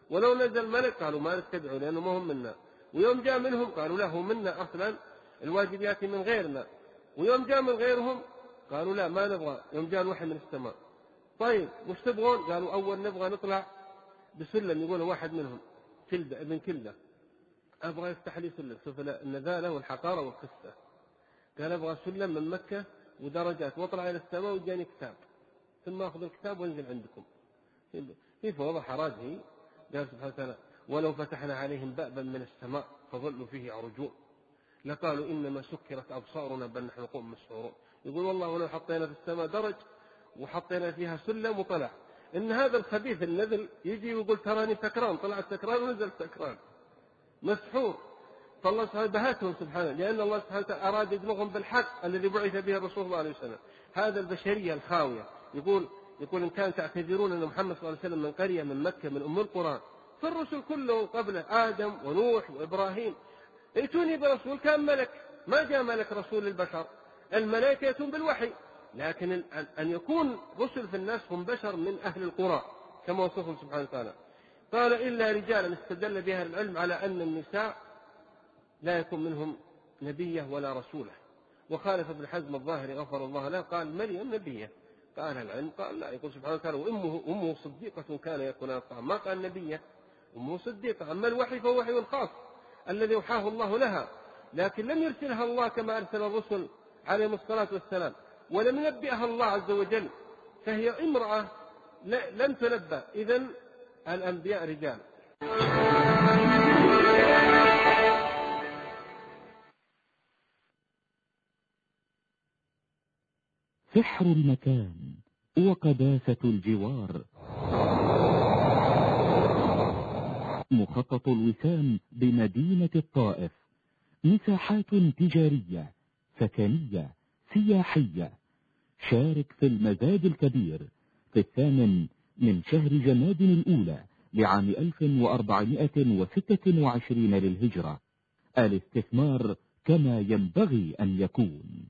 ولو نزل ملك قالوا ما نتبعه لأنه ما هم منا، ويوم جاء منهم قالوا لا هو منا أصلا، الواجب يأتي من غيرنا، ويوم جاء من غيرهم قالوا لا ما نبغى، يوم جاء الوحي من السماء. طيب وش تبغون؟ قالوا أول نبغى نطلع بسلم، يقول واحد منهم كلدة ابن كلدة أبغى يفتح لي سلم، شوف النذالة والحقارة والخسة، قال أبغى سلم من مكة ودرجات واطلع إلى السماء وجاني كتاب ثم أخذ الكتاب وانزل عندكم. في فوضى حراج هي. قال سبحانه وتعالى ولو فتحنا عليهم بابا من السماء فظلوا فيه يعرجون لقالوا إنما سكرت أبصارنا بل نحن قوم مسحورون. يقول والله ولو حطينا في السماء درج وحطينا فيها سلم وطلع، إن هذا الخبيث النذل يجي ويقول تراني سكران، طلعت سكران ونزل سكران مسحور. فالله سبحانه بهتهم سبحانه، لأن الله سبحانه أراد يبلغهم بالحق الذي بعث به الرسول صلى الله عليه وسلم. هذا البشرية الخاوية يقول يقول إن كان تعتذرون أن محمد صلى الله عليه وسلم من قرية من مكة من أم القرى، فالرسل كلهم قبله آدم ونوح وإبراهيم، ائتوني برسول كان ملك، ما جاء ملك رسول للبشر، الملائكة يأتون بالوحي، لكن أن يكون رسل في الناس هم بشر من أهل القرى كما وصفهم سبحانه وتعالى. قال إلا رجالا، استدل بها العلم على أن النساء لا يكون منهم نبية ولا رسولة. وخالف ابن حزم الظاهري غفر الله له قال مريم نبية، قال العلم قال لا، يقول سبحانه وتعالى وأمه أمه صديقة كان يأكلان الطعام، ما قال نبية، أمه صديقة. أما الوحي فهو وحي خاص الذي يوحاه الله لها، لكن لم يرسلها الله كما أرسل الرسل عليهم الصلاة والسلام، ولم ينبئها الله عز وجل، فهي امرأة لم تنبأ. إذن الأنبياء رجال. سحر المكان وقداسة الجوار. مخطط الوسام بمدينة الطائف، مساحات تجارية سكنية سياحية. شارك في المزاد الكبير في الثامن من شهر جماد الأولى لعام ألف وأربعمائة وستة وعشرين للهجرة. الاستثمار كما ينبغي أن يكون.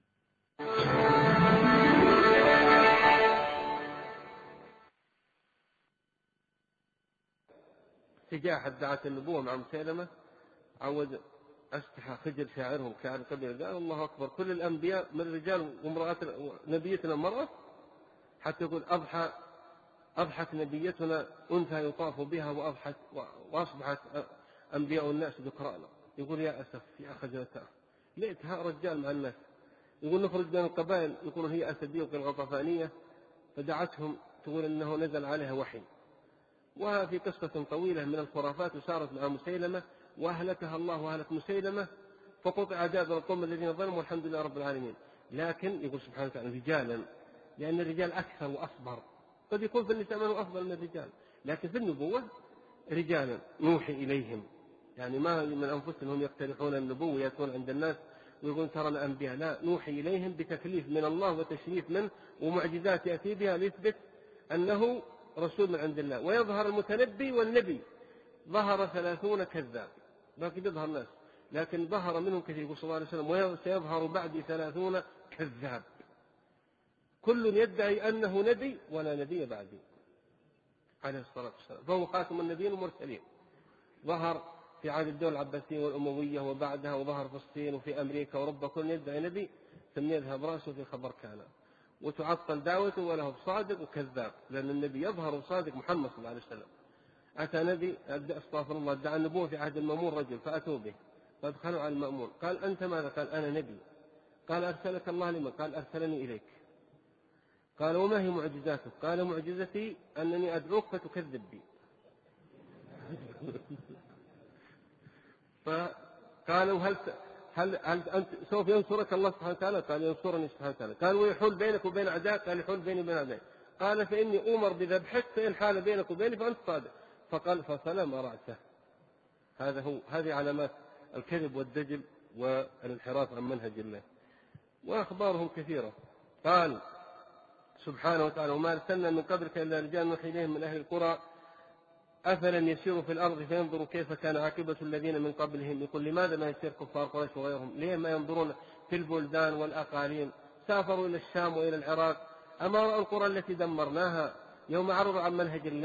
سجاح ادعت النبوة مع مسيلمة، عود أستحى خجل شاعرهم شاعر كبير قال الله أكبر كل الأنبياء من رجال وامرأة، نبيتنا مرة حتى يقول أضحى أضحت نبيتنا أنثى يطاف بها وأضحت وأصبحت أنبياء الناس ذكرانا. يقول يا أسف يا خجلتها ليتها رجال مع الناس. يقول نخرج بين القبائل يقولون هي أسدية والغطفانية، فدعتهم تقول إنه نزل عليها وحي. وفي قصة طويلة من الخرافات وصارت مع مسيلمة وأهلكها الله وأهلك مسيلمة، فقطع دابر القوم الذين ظلموا والحمد لله رب العالمين. لكن يقول سبحانه وتعالى رجالا، لأن الرجال أكثر وأصبر، قد يكون في النساء من أفضل من الرجال، لكن في النبوة رجالا نوحي إليهم، يعني ما من أنفسهم هم يقترحون النبوة يأتون عند الناس ويقولون ترى الأنبياء، لا نوحي إليهم بتكليف من الله وتشريف منه ومعجزات يأتي بها ليثبت أنه رسول من عند الله. ويظهر المتنبي والنبي، ظهر ثلاثون كذاب باقي يظهر الناس، لكن ظهر منهم كثير صلى الله عليه وسلم وسيظهر بعد ثلاثون كذاب كل يدعي أنه نبي ولا نبي بعدي عليه الصلاة والسلام، فهو خاتم النبيين والمرسلين. ظهر في عهد الدولة العباسية والأموية وبعدها، وظهر في الصين وفي أمريكا وأوروبا، كل يدعي نبي ثم يذهب رأسه في خبر كان، وتعطل دعوته وله بصادق وكذاب، لأن النبي يظهر بصادق محمد صلى الله عليه وسلم. أتى نبي استغفر الله ادعى النبوة في عهد المأمون رجل فأتوا به فادخلوا على المأمون قال أنت ماذا؟ قال أنا نبي. قال أرسلك الله لمن؟ قال أرسلني إليك. قال وما هي معجزاتك؟ قال معجزتي أنني أدعوك فتكذب بي. فقالوا هل هل هل أنت سوف ينصرك الله سبحانه وتعالى؟ قال ينصرني سبحانه وتعالى. قال ويحول بينك وبين أعدائك؟ قال يحول بيني وبين أعدائي. قال فإني أمر بذبحك فإن حال بينك وبيني فأنت صادق. فقال فسلام رأسه. هذا هو هذه علامات الكذب والدجل والانحراف عن منهج الله. وأخبارهم كثيرة. قال سبحانه وتعالى وما أرسلنا من قبلك إلا رجال نوحي إليهم من أهل القرى أفلم يسيروا في الأرض فينظروا كيف كان عاقبة الذين من قبلهم. يقول لماذا ما يسير كفار قريش وغيرهم؟ ليه ما ينظرون في البلدان والأقاليم؟ سافروا إلى الشام وإلى العراق، أما رأوا القرى التي دمرناها يوم عرضوا عن منهج الله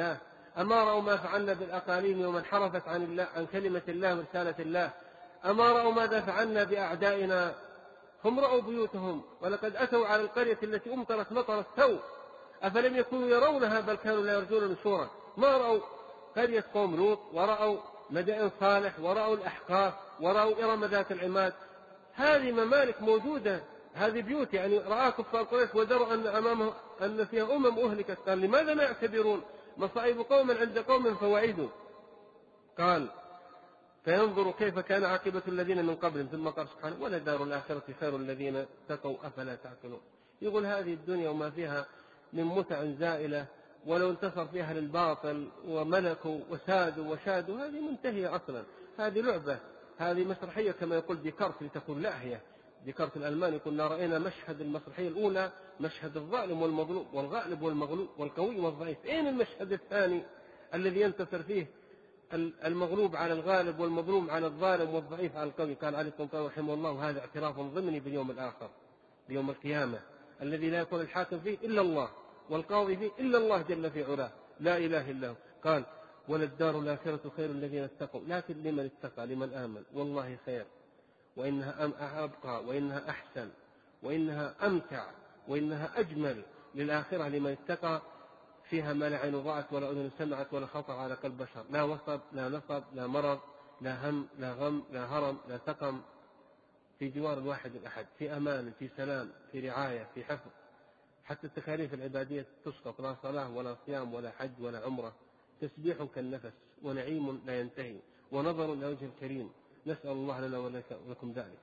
أما رأوا ما فعلنا بالأقاليم ومن حرفت عن الله عن كلمة الله ورسالة الله؟ أما رأوا ماذا فعلنا بأعدائنا؟ هم رأوا بيوتهم، ولقد أتوا على القرية التي أمطرت مطر السوء أفلم يكونوا يرونها بل كانوا لا يرجون نشورا. ما رأوا قرية قوم لوط، ورأوا مدائن صالح، ورأوا الأحقاف، ورأوا إرم ذات العماد. هذه ممالك موجودة، هذه بيوت. يعني رأى كفار قريش ودروا أن أمامه أن فيها أمم أهلكت، قال لماذا ما يعتبرون؟ مصائب قوم عند قوم فوعيد. قال فينظر كيف كان عاقبة الذين من قبلهم، ثم قال سبحانه ولدار الآخرة خير الذين اتقوا أفلا تعقلون. يقول هذه الدنيا وما فيها من متع زائلة، ولو انتصر فيها للباطل وملكوا وسادوا وشادوا هذه منتهية أصلا، هذه لعبة، هذه مسرحية كما يقول ديكارت لتكون لاهية. ديكارت الألماني يقول رأينا مشهد المسرحية الأولى مشهد الظالم والمظلوم والغالب والمغلوب والقوي والضعيف، أين المشهد الثاني الذي ينتصر فيه المغلوب على الغالب والمظلوم على الظالم والضعيف على القوي؟ قال علي الطنطاوي رحمه الله هذا اعتراف ضمني باليوم الآخر، بيوم القيامة، الذي لا يكون الحاكم فيه إلا الله والقاضي فيه إلا الله جل في علاه، لا إله إلا هو. قال وللدار الآخرة خير الذين اتقوا، لكن لمن اتقى لمن آمن والله خير، وإنها أبقى وإنها أحسن وإنها أمتع وإنها أجمل للآخرة لمن اتقى، فيها ما لا عين رأت ولا أذن سمعت ولا خطر على قلب بشر، لا وصب لا نصب لا مرض لا هم لا غم لا هرم لا سقم، في جوار الواحد الأحد، في أمان في سلام في رعاية في حفظ. حتى التكاليف العبادية تسقط، لا صلاة ولا صيام ولا حج ولا عمرة، تسبيح كالنفس ونعيم لا ينتهي ونظر إلى وجه الكريم، نسأل الله لنا ولكم ذلك.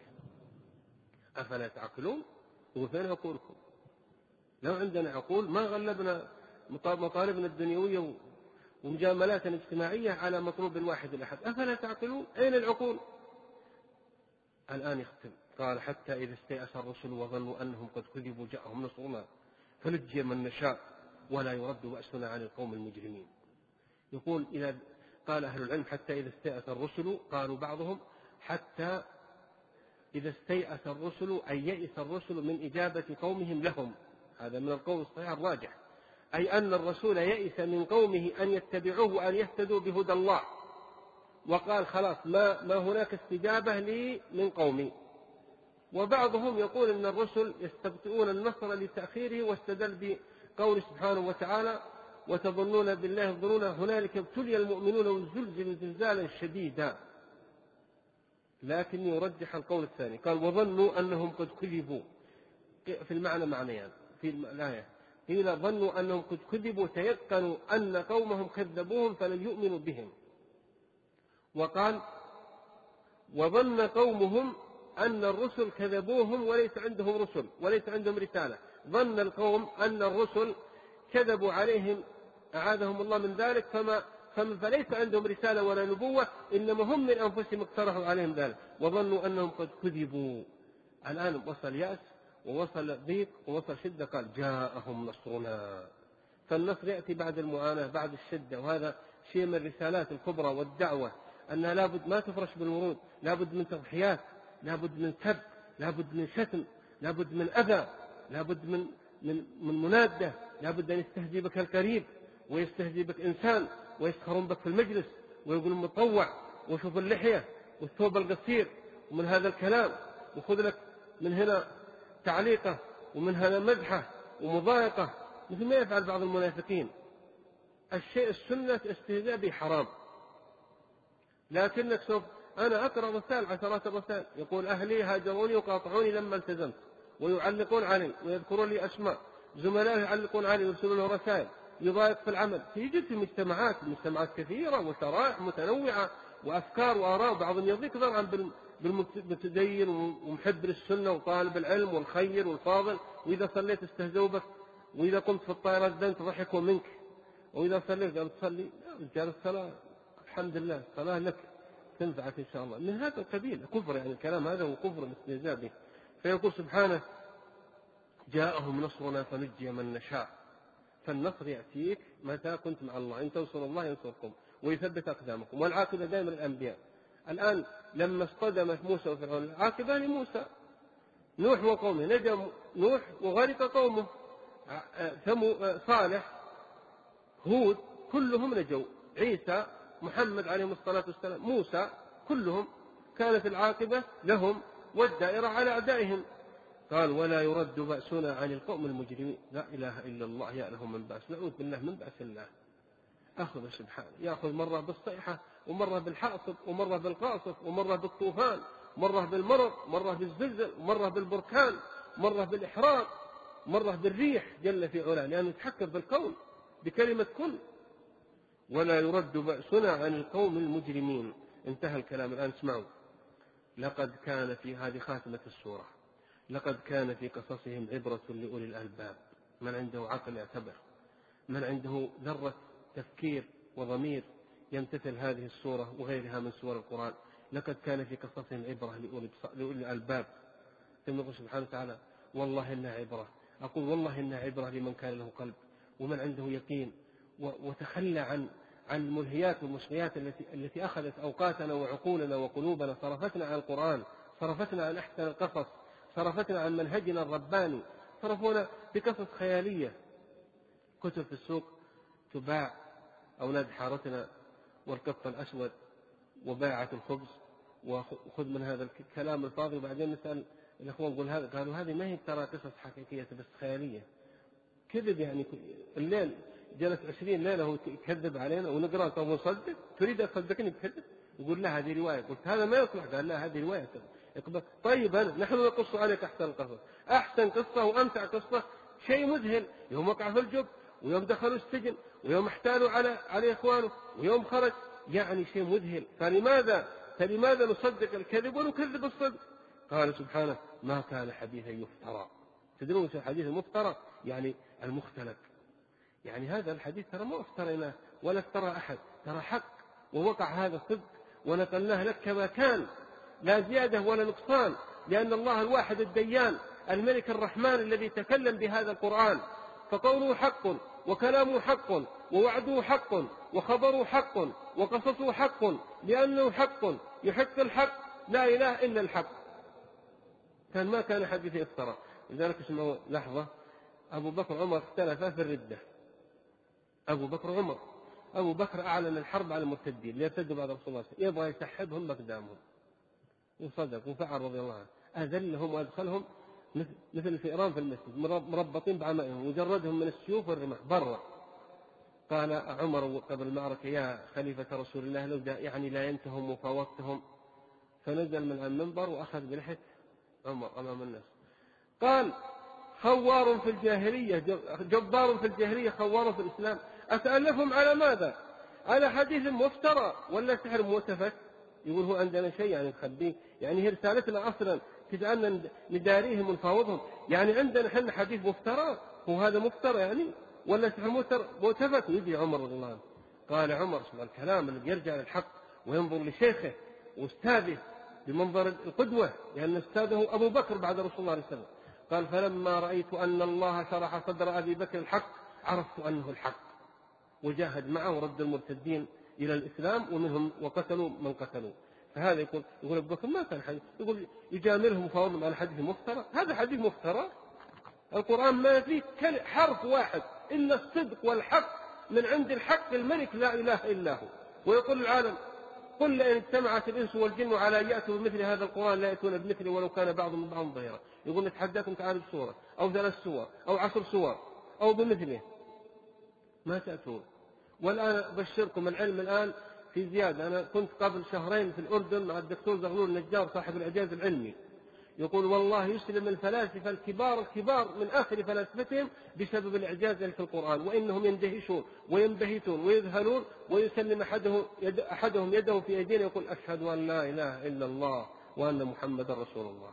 أفلا تعقلون؟ وفين عقولكم؟ لو عندنا عقول ما غلبنا مطالبنا الدنيوية ومجاملاتنا الاجتماعية على مطلوب الواحد الأحد. أفلا تعقلون؟ أين العقول؟ الآن يختم، قال حتى إذا استيأس الرسل وظنوا أنهم قد كذبوا جاءهم نصرنا فنجي من نشاء ولا يرد بأسنا عن القوم المجرمين. يقول إذا قال أهل العلم حتى إذا استيأس الرسل، قالوا بعضهم حتى إذا استيأس الرسل أي يئس الرسل من إجابة قومهم لهم، هذا من القول الصحيح الراجح، أي أن الرسول يئس من قومه أن يتبعوه وأن يهتدوا بهدى الله، وقال خلاص ما, ما هناك استجابة لي من قومي. وبعضهم يقول أن الرسل يستبطئون النصر لتأخيره، واستدل بقول سبحانه وتعالى وتظنون بالله الظنون هنالك ابتلي المؤمنون وزلزلوا زلزالا شديدا، لكن يرجح القول الثاني، قال وظنوا أنهم قد كذبوا، في المعنى معنيان في الآية، قيل ظنوا أنهم قد كذبوا تيقنوا أن قومهم كذبوهم فلن يؤمنوا بهم، وقال وظن قومهم أن الرسل كذبوهم وليس عندهم رسل وليس عندهم رسالة، ظن القوم أن الرسل كذبوا عليهم أعاذهم الله من ذلك، فما فليس عندهم رسالة ولا نبوة، إنما هم من أنفسهم اقترحوا عليهم ذلك، وظنوا أنهم قد كذبوا. الآن وصل يأس ووصل ضيق ووصل شدة، قال جاءهم نصرنا. فالنصر يأتي بعد المعاناة بعد الشدة، وهذا شيء من الرسالات الكبرى والدعوة، أنها لابد ما تفرش بالورود، لابد من تضحيات، لابد من سب، لابد من شتم، لابد من أذى، لابد من من من منادة، لابد أن يستهزئ بك القريب ويستهزئ بك إنسان ويسخرون بك في المجلس ويقول مطوع وشوف اللحية والثوب القصير ومن هذا الكلام، وخذ لك من هنا تعليقة ومن هنا مدحة ومضايقة، مثل ما يفعل بعض المنافقين. الشيء السنة استهزاء به حرام، لكنك سوف أنا أقرأ رسائل عشرات الرسائل يقول أهلي هاجروني وقاطعوني لما التزمت، ويعلقون علي ويذكرون لي أسماء، زملائي يعلقون علي ويرسلون له رسائل، يضايق في العمل. يوجد في المجتمعات مجتمعات كثيرة وشرائح متنوعة وأفكار وآراء، بعضهم يضيق ذرعا بالمتدين ومحب للسنة وطالب العلم والخير والفاضل، وإذا صليت استهزوا بك، وإذا قمت في الطائرة الدنت ضحكوا منك، وإذا صليت قالوا تصلي رجال الصلاة الحمد لله الصلاة لك تنفعك إن شاء الله، من هذا القبيل كفر، يعني الكلام هذا هو كفر الاستهزاء به. فيقول سبحانه جاءهم نصرنا فنجي من نشاء. فالنصر يأتيك متى كنت مع الله، إن تنصروا الله ينصركم ويثبت أقدامكم، والعاقبة دائما الأنبياء. الآن لما اصطدمت موسى وفرعون العاقبة لموسى، نوح وقومه، نجا نوح وغرق قومه، صالح هود كلهم نجوا، عيسى، محمد عليه الصلاة والسلام، موسى، كلهم كانت العاقبة لهم والدائرة على أعدائهم. قال ولا يرد بأسنا عن القوم المجرمين. لا إله إلا الله، يا له من بأس، نعوذ بالله من بأس الله. أخذ سبحانه، يأخذ مرة بالصيحة، ومرة بالحاصب، ومرة بالقاصف، ومرة بالطوفان، مرة بالمرض، مرة بالزلزل، ومرة بالبركان، مرة بالإحراق، مرة بالريح جل في علاه، لأنه يتحكم بالكون بكلمة كن. ولا يرد بأسنا عن القوم المجرمين. انتهى الكلام. الآن اسمعوا. لقد كان في هذه خاتمة السورة، لقد كان في قصصهم عبرة لأولي الألباب، من عنده عقل يعتبر، من عنده ذرة تفكير وضمير يمتثل هذه السورة وغيرها من سور القرآن. لقد كان في قصصهم عبرة لأولي الألباب. ثم يقول سبحانه وتعالى والله إنها عبرة. أقول والله إنها عبرة لمن كان له قلب ومن عنده يقين، وتخلى عن عن الملهيات والمشغيات التي التي أخذت أوقاتنا وعقولنا وقلوبنا، صرفتنا عن القرآن، صرفتنا عن أحسن القصص، صرفتنا عن منهجنا الرباني، صرفونا بقصص خيالية. كتب في السوق تباع، أولاد حارتنا والقط الأسود وباعة الخبز، وخذ من هذا الكلام الفاضي. وبعدين نسأل الأخوان نقول هذا، قالوا هذه ما هي ترى قصص حقيقية بس خيالية، كذب. يعني الليل جلس عشرين ليلة ويكذب علينا ونقرأ طب ونصدق، تريد أصدقني بكذب؟ يقول لا هذه رواية. قلت هذا ما يصلح. قال لا هذه رواية. طيب أنا نحن نقص عليك أحسن القصص، أحسن قصة وأمتع قصة شيء مذهل، يوم وقع في الجب، ويوم دخلوا السجن، ويوم احتالوا على على إخوانه، ويوم خرج، يعني شيء مذهل. فلماذا فلماذا نصدق الكذب ونكذب الصدق؟ قال سبحانه ما كان حديثا يفترى. تدرون شو الحديث المفترى؟ يعني المختلق. يعني هذا الحديث ترى ما افتريناه ولا افترى أحد، ترى حق ووقع هذا الصدق ونقلناه لك كما كان، لا زيادة ولا نقصان، لأن الله الواحد الديان الملك الرحمن الذي تكلم بهذا القرآن، فقوله حق وكلامه حق ووعده حق وخبره حق وقصصه حق، لأنه حق يحق الحق، لا إله إلا الحق. كان ما كان حديث يفترى. لذلك اسمه لحظة، أبو بكر وعمر اختلفا في الردة. أبو بكر وعمر، أبو بكر أعلن الحرب على المرتدين ليرتدوا بعد رسول الله، يبغى يسحبهم بقدامهم، وصدق وفعل رضي الله عنه، أذلهم وأدخلهم مثل الفئران في المسجد مربطين بعمائهم وجردهم من السيوف والرماح برا. قال عمر قبل المعركة يا خليفة رسول الله لو يعني لا ينتهم وفاوضتهم، فنزل من المنبر وأخذ بلحية عمر أمام الناس. قال خوار في الجاهلية جبار في الجاهلية خوار في الإسلام، أتألفهم على ماذا؟ على حديث مفترى ولا سحر مؤتفك؟ يقول هو عندنا شيء يعني نخبيه، يعني هي رسالتنا أصلا تجعلنا نداريهم ونفاوضهم، يعني عندنا حنا حديث مفترى، هو هذا مفترى يعني ولا سحر مؤتفك؟ يجي عمر رضي الله عنه. قال عمر سمع الكلام اللي يرجع للحق وينظر لشيخه واستاذه بمنظر القدوة، لأن استاذه أبو بكر بعد رسول الله عليه وسلم. قال فلما رأيت أن الله شرح صدر أبي بكر الحق عرفت أنه الحق، وجاهد معه ورد المرتدين إلى الإسلام ومنهم وقتلوا من قتلوا. فهذا يقول يقول أبو بكر ما كان حديث، يقول يجاملهم وفاوضهم على حديث مفترى. هذا حديث مفترى؟ القرآن ما فيه حرف واحد إلا الصدق والحق من عند الحق الملك لا إله إلا هو. ويقول العالم قل لئن اجتمعت الإنس والجن على أن يأتوا بمثل هذا القرآن لا يأتون بمثله ولو كان بعضهم من بعض ظهيرا. يقول نتحداكم تعالوا بسورة أو ثلاث سور أو عشر سور أو بمثله ما تأتون. والآن أبشركم العلم الآن في زيادة. أنا كنت قبل شهرين في الأردن مع الدكتور زغلول النجار صاحب الإعجاز العلمي، يقول والله يسلم الفلاسفة الكبار الكبار من آخر فلاسفتهم بسبب الإعجاز في القرآن، وإنهم يندهشون وينبهتون ويذهلون، ويسلم أحدهم, يد أحدهم يده في أيدينا يقول أشهد أن لا إله إلا الله وأن محمد رسول الله.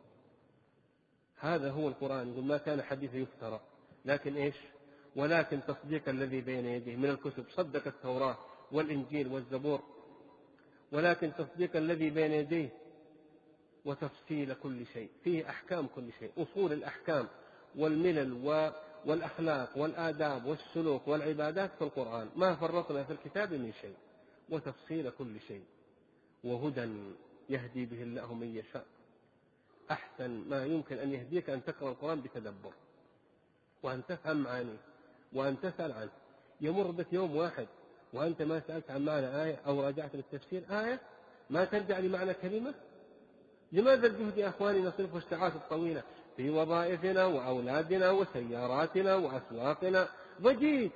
هذا هو القرآن. يقول ما كان حديث يفترى، لكن إيش؟ ولكن تصديق الذي بين يديه من الكتب، صدق التوراة والإنجيل والزبور، ولكن تصديق الذي بين يديه وتفصيل كل شيء، فيه أحكام كل شيء، أصول الأحكام والملل والأخلاق والآداب والسلوك والعبادات في القرآن، ما فرطنا في الكتاب من شيء، وتفصيل كل شيء، وهدى يهدي به الله من يشاء. أحسن ما يمكن أن يهديك أن تقرأ القرآن بتدبر، وأن تفهم معانيه، وأن تسأل عنه. يمر بك يوم واحد وأنت ما سألت عن معنى آية أو راجعت بالتفسير آية، ما ترجع لمعنى كلمة؟ لماذا الجهد يا أخواني نصرفه الساعات الطويلة في وظائفنا وأولادنا وسياراتنا وأسواقنا؟ ضجيج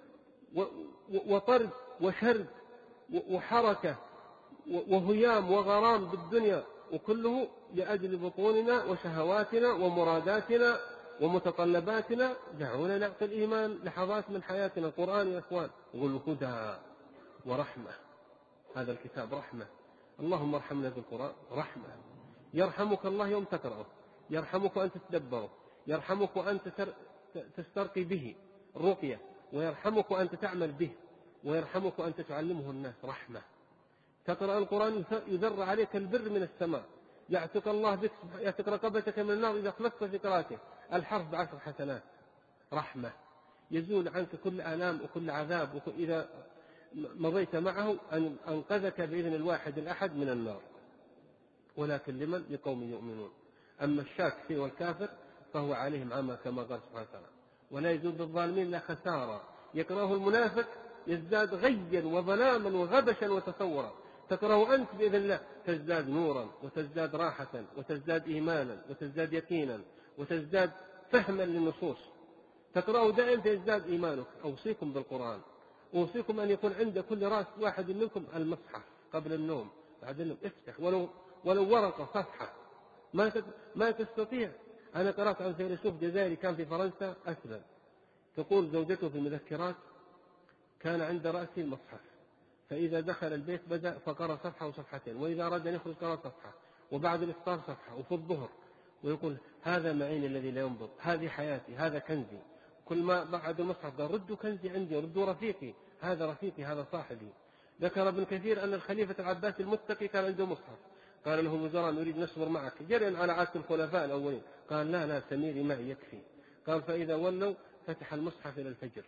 وطرد وشرد وحركة وهيام وغرام بالدنيا، وكله لأجل بطوننا وشهواتنا ومراداتنا ومتطلباتنا. دعونا نعطي الإيمان لحظات من حياتنا. القرآن يا أخوان يقول هدى ورحمة، هذا الكتاب رحمة. اللهم ارحمنا بالقرآن رحمة. يرحمك الله يوم تقرأه، يرحمك أن تتدبره، يرحمك أن تسترقي به الرقية، ويرحمك أن تعمل به، ويرحمك أن تعلمه الناس. رحمة. تقرأ القرآن يذر عليك البر من السماء، يعتق الله بك، يعتق رقبتك من النار إذا خلصت في قراءته. الحرف بعشر حسنات. رحمة. يزول عنك كل آلام وكل عذاب إذا مضيت معه، أن أنقذك بإذن الواحد الأحد من النار. ولكن لمن؟ لقوم يؤمنون. أما الشاك فيه والكافر فهو عليهم عمى كما قال سبحانه وتعالى. ولا يزول بالظالمين إلا خسارة. يقرأه المنافق يزداد غيا وظلاما وغبشا وتصورا. تقرأه أنت بإذن الله تزداد نورا وتزداد راحة وتزداد إيمانا وتزداد يقينا وتزداد فهما للنصوص. تقرأه دائما تزداد إيمانك. أوصيكم بالقرآن، أوصيكم أن يكون عند كل رأس واحد منكم المصحف قبل النوم بعد النوم. افتح ولو ولو ورقة صفحة. ما ما تستطيع. أنا قرأت عن فيلسوف جزائري كان في فرنسا أسلم، تقول زوجته في المذكرات كان عند رأسه المصحف، فإذا دخل البيت بدأ فقرأ صفحة وصفحتين، وإذا أراد أن يخرج قرأ صفحة، وبعد الإفطار صفحة، وفي الظهر، ويقول هذا معين الذي لا ينبض، هذه حياتي، هذا كنزي. كل ما بعد المصحف قال ردوا كنزي عندي، ردوا رفيقي، هذا رفيقي، هذا صاحبي. ذكر ابن كثير أن الخليفة العباسي المتقي كان عنده مصحف، قال له الوزراء نريد نصبر معك جريا على عادة الخلفاء الأولين، قال لا لا سميري معي يكفي. قال فإذا ولوا فتح المصحف إلى الفجر.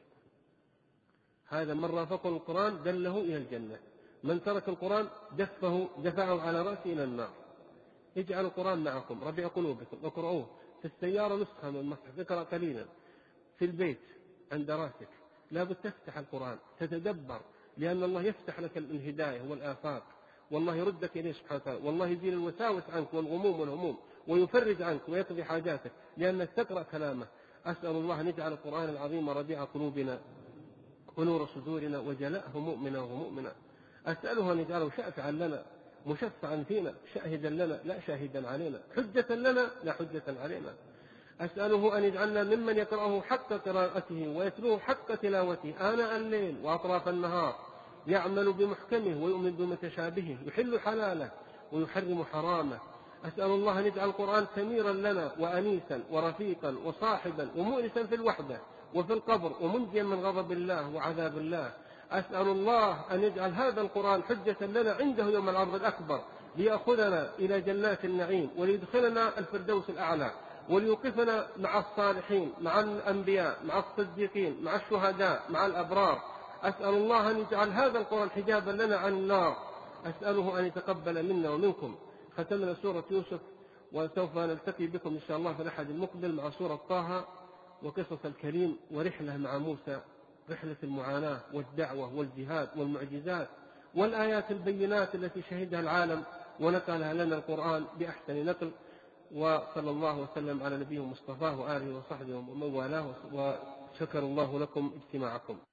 هذا من رافقه القرآن دله إلى الجنة، من ترك القرآن دفه دفعه على رأسه إلى النار. اجعلوا القرآن معكم ربيع قلوبكم، اقرؤوه في السيارة نسخة من المصحف، اقرأ قليلا في البيت عند راسك. لا بد تفتح القرآن تتدبر، لأن الله يفتح لك الهداية والآفاق، والله يردك إليه سبحانه وتعالى، والله يزيل الوساوس عنك والغموم والهموم ويفرج عنك ويقضي حاجاتك لأنك تقرأ كلامه. أسأل الله أن يجعل القرآن العظيم ربيع قلوبنا ونور صدورنا وجلاء همومنا وهمومنا. أسأله أن يجعله شافعا لنا مشفعا فينا، شاهدا لنا لا شاهدا علينا، حجة لنا لا حجة علينا. أسأله أن يجعلنا ممن يقرأه حق قراءته ويتلوه حق تلاوته آناء الليل وأطراف النهار، يعمل بمحكمه ويؤمن بمتشابهه، يحل حلاله ويحرم حرامه. أسأل الله أن يجعل القرآن سميرا لنا وأنيسا ورفيقا وصاحبا ومؤنسا في الوحدة وفي القبر ومنجيا من غضب الله وعذاب الله. أسأل الله أن يجعل هذا القرآن حجة لنا عنده يوم العرض الأكبر، ليأخذنا إلى جنات النعيم وليدخلنا الفردوس الأعلى، وليوقفنا مع الصالحين مع الأنبياء مع الصديقين مع الشهداء مع الأبرار. أسأل الله أن يجعل هذا القرآن حجابا لنا عن النار. أسأله أن يتقبل منا ومنكم. ختمنا سورة يوسف، وسوف نلتقي بكم إن شاء الله في الأحد المقبل مع سورة طه وقصص الكريم ورحلة مع موسى، رحلة المعاناة والدعوة والجهاد والمعجزات والآيات البينات التي شهدها العالم ونقلها لنا القرآن بأحسن نقل. وصلى الله وسلم على نبيه مصطفى وآله وصحبه ومن والاه، وشكر الله لكم اجتماعكم.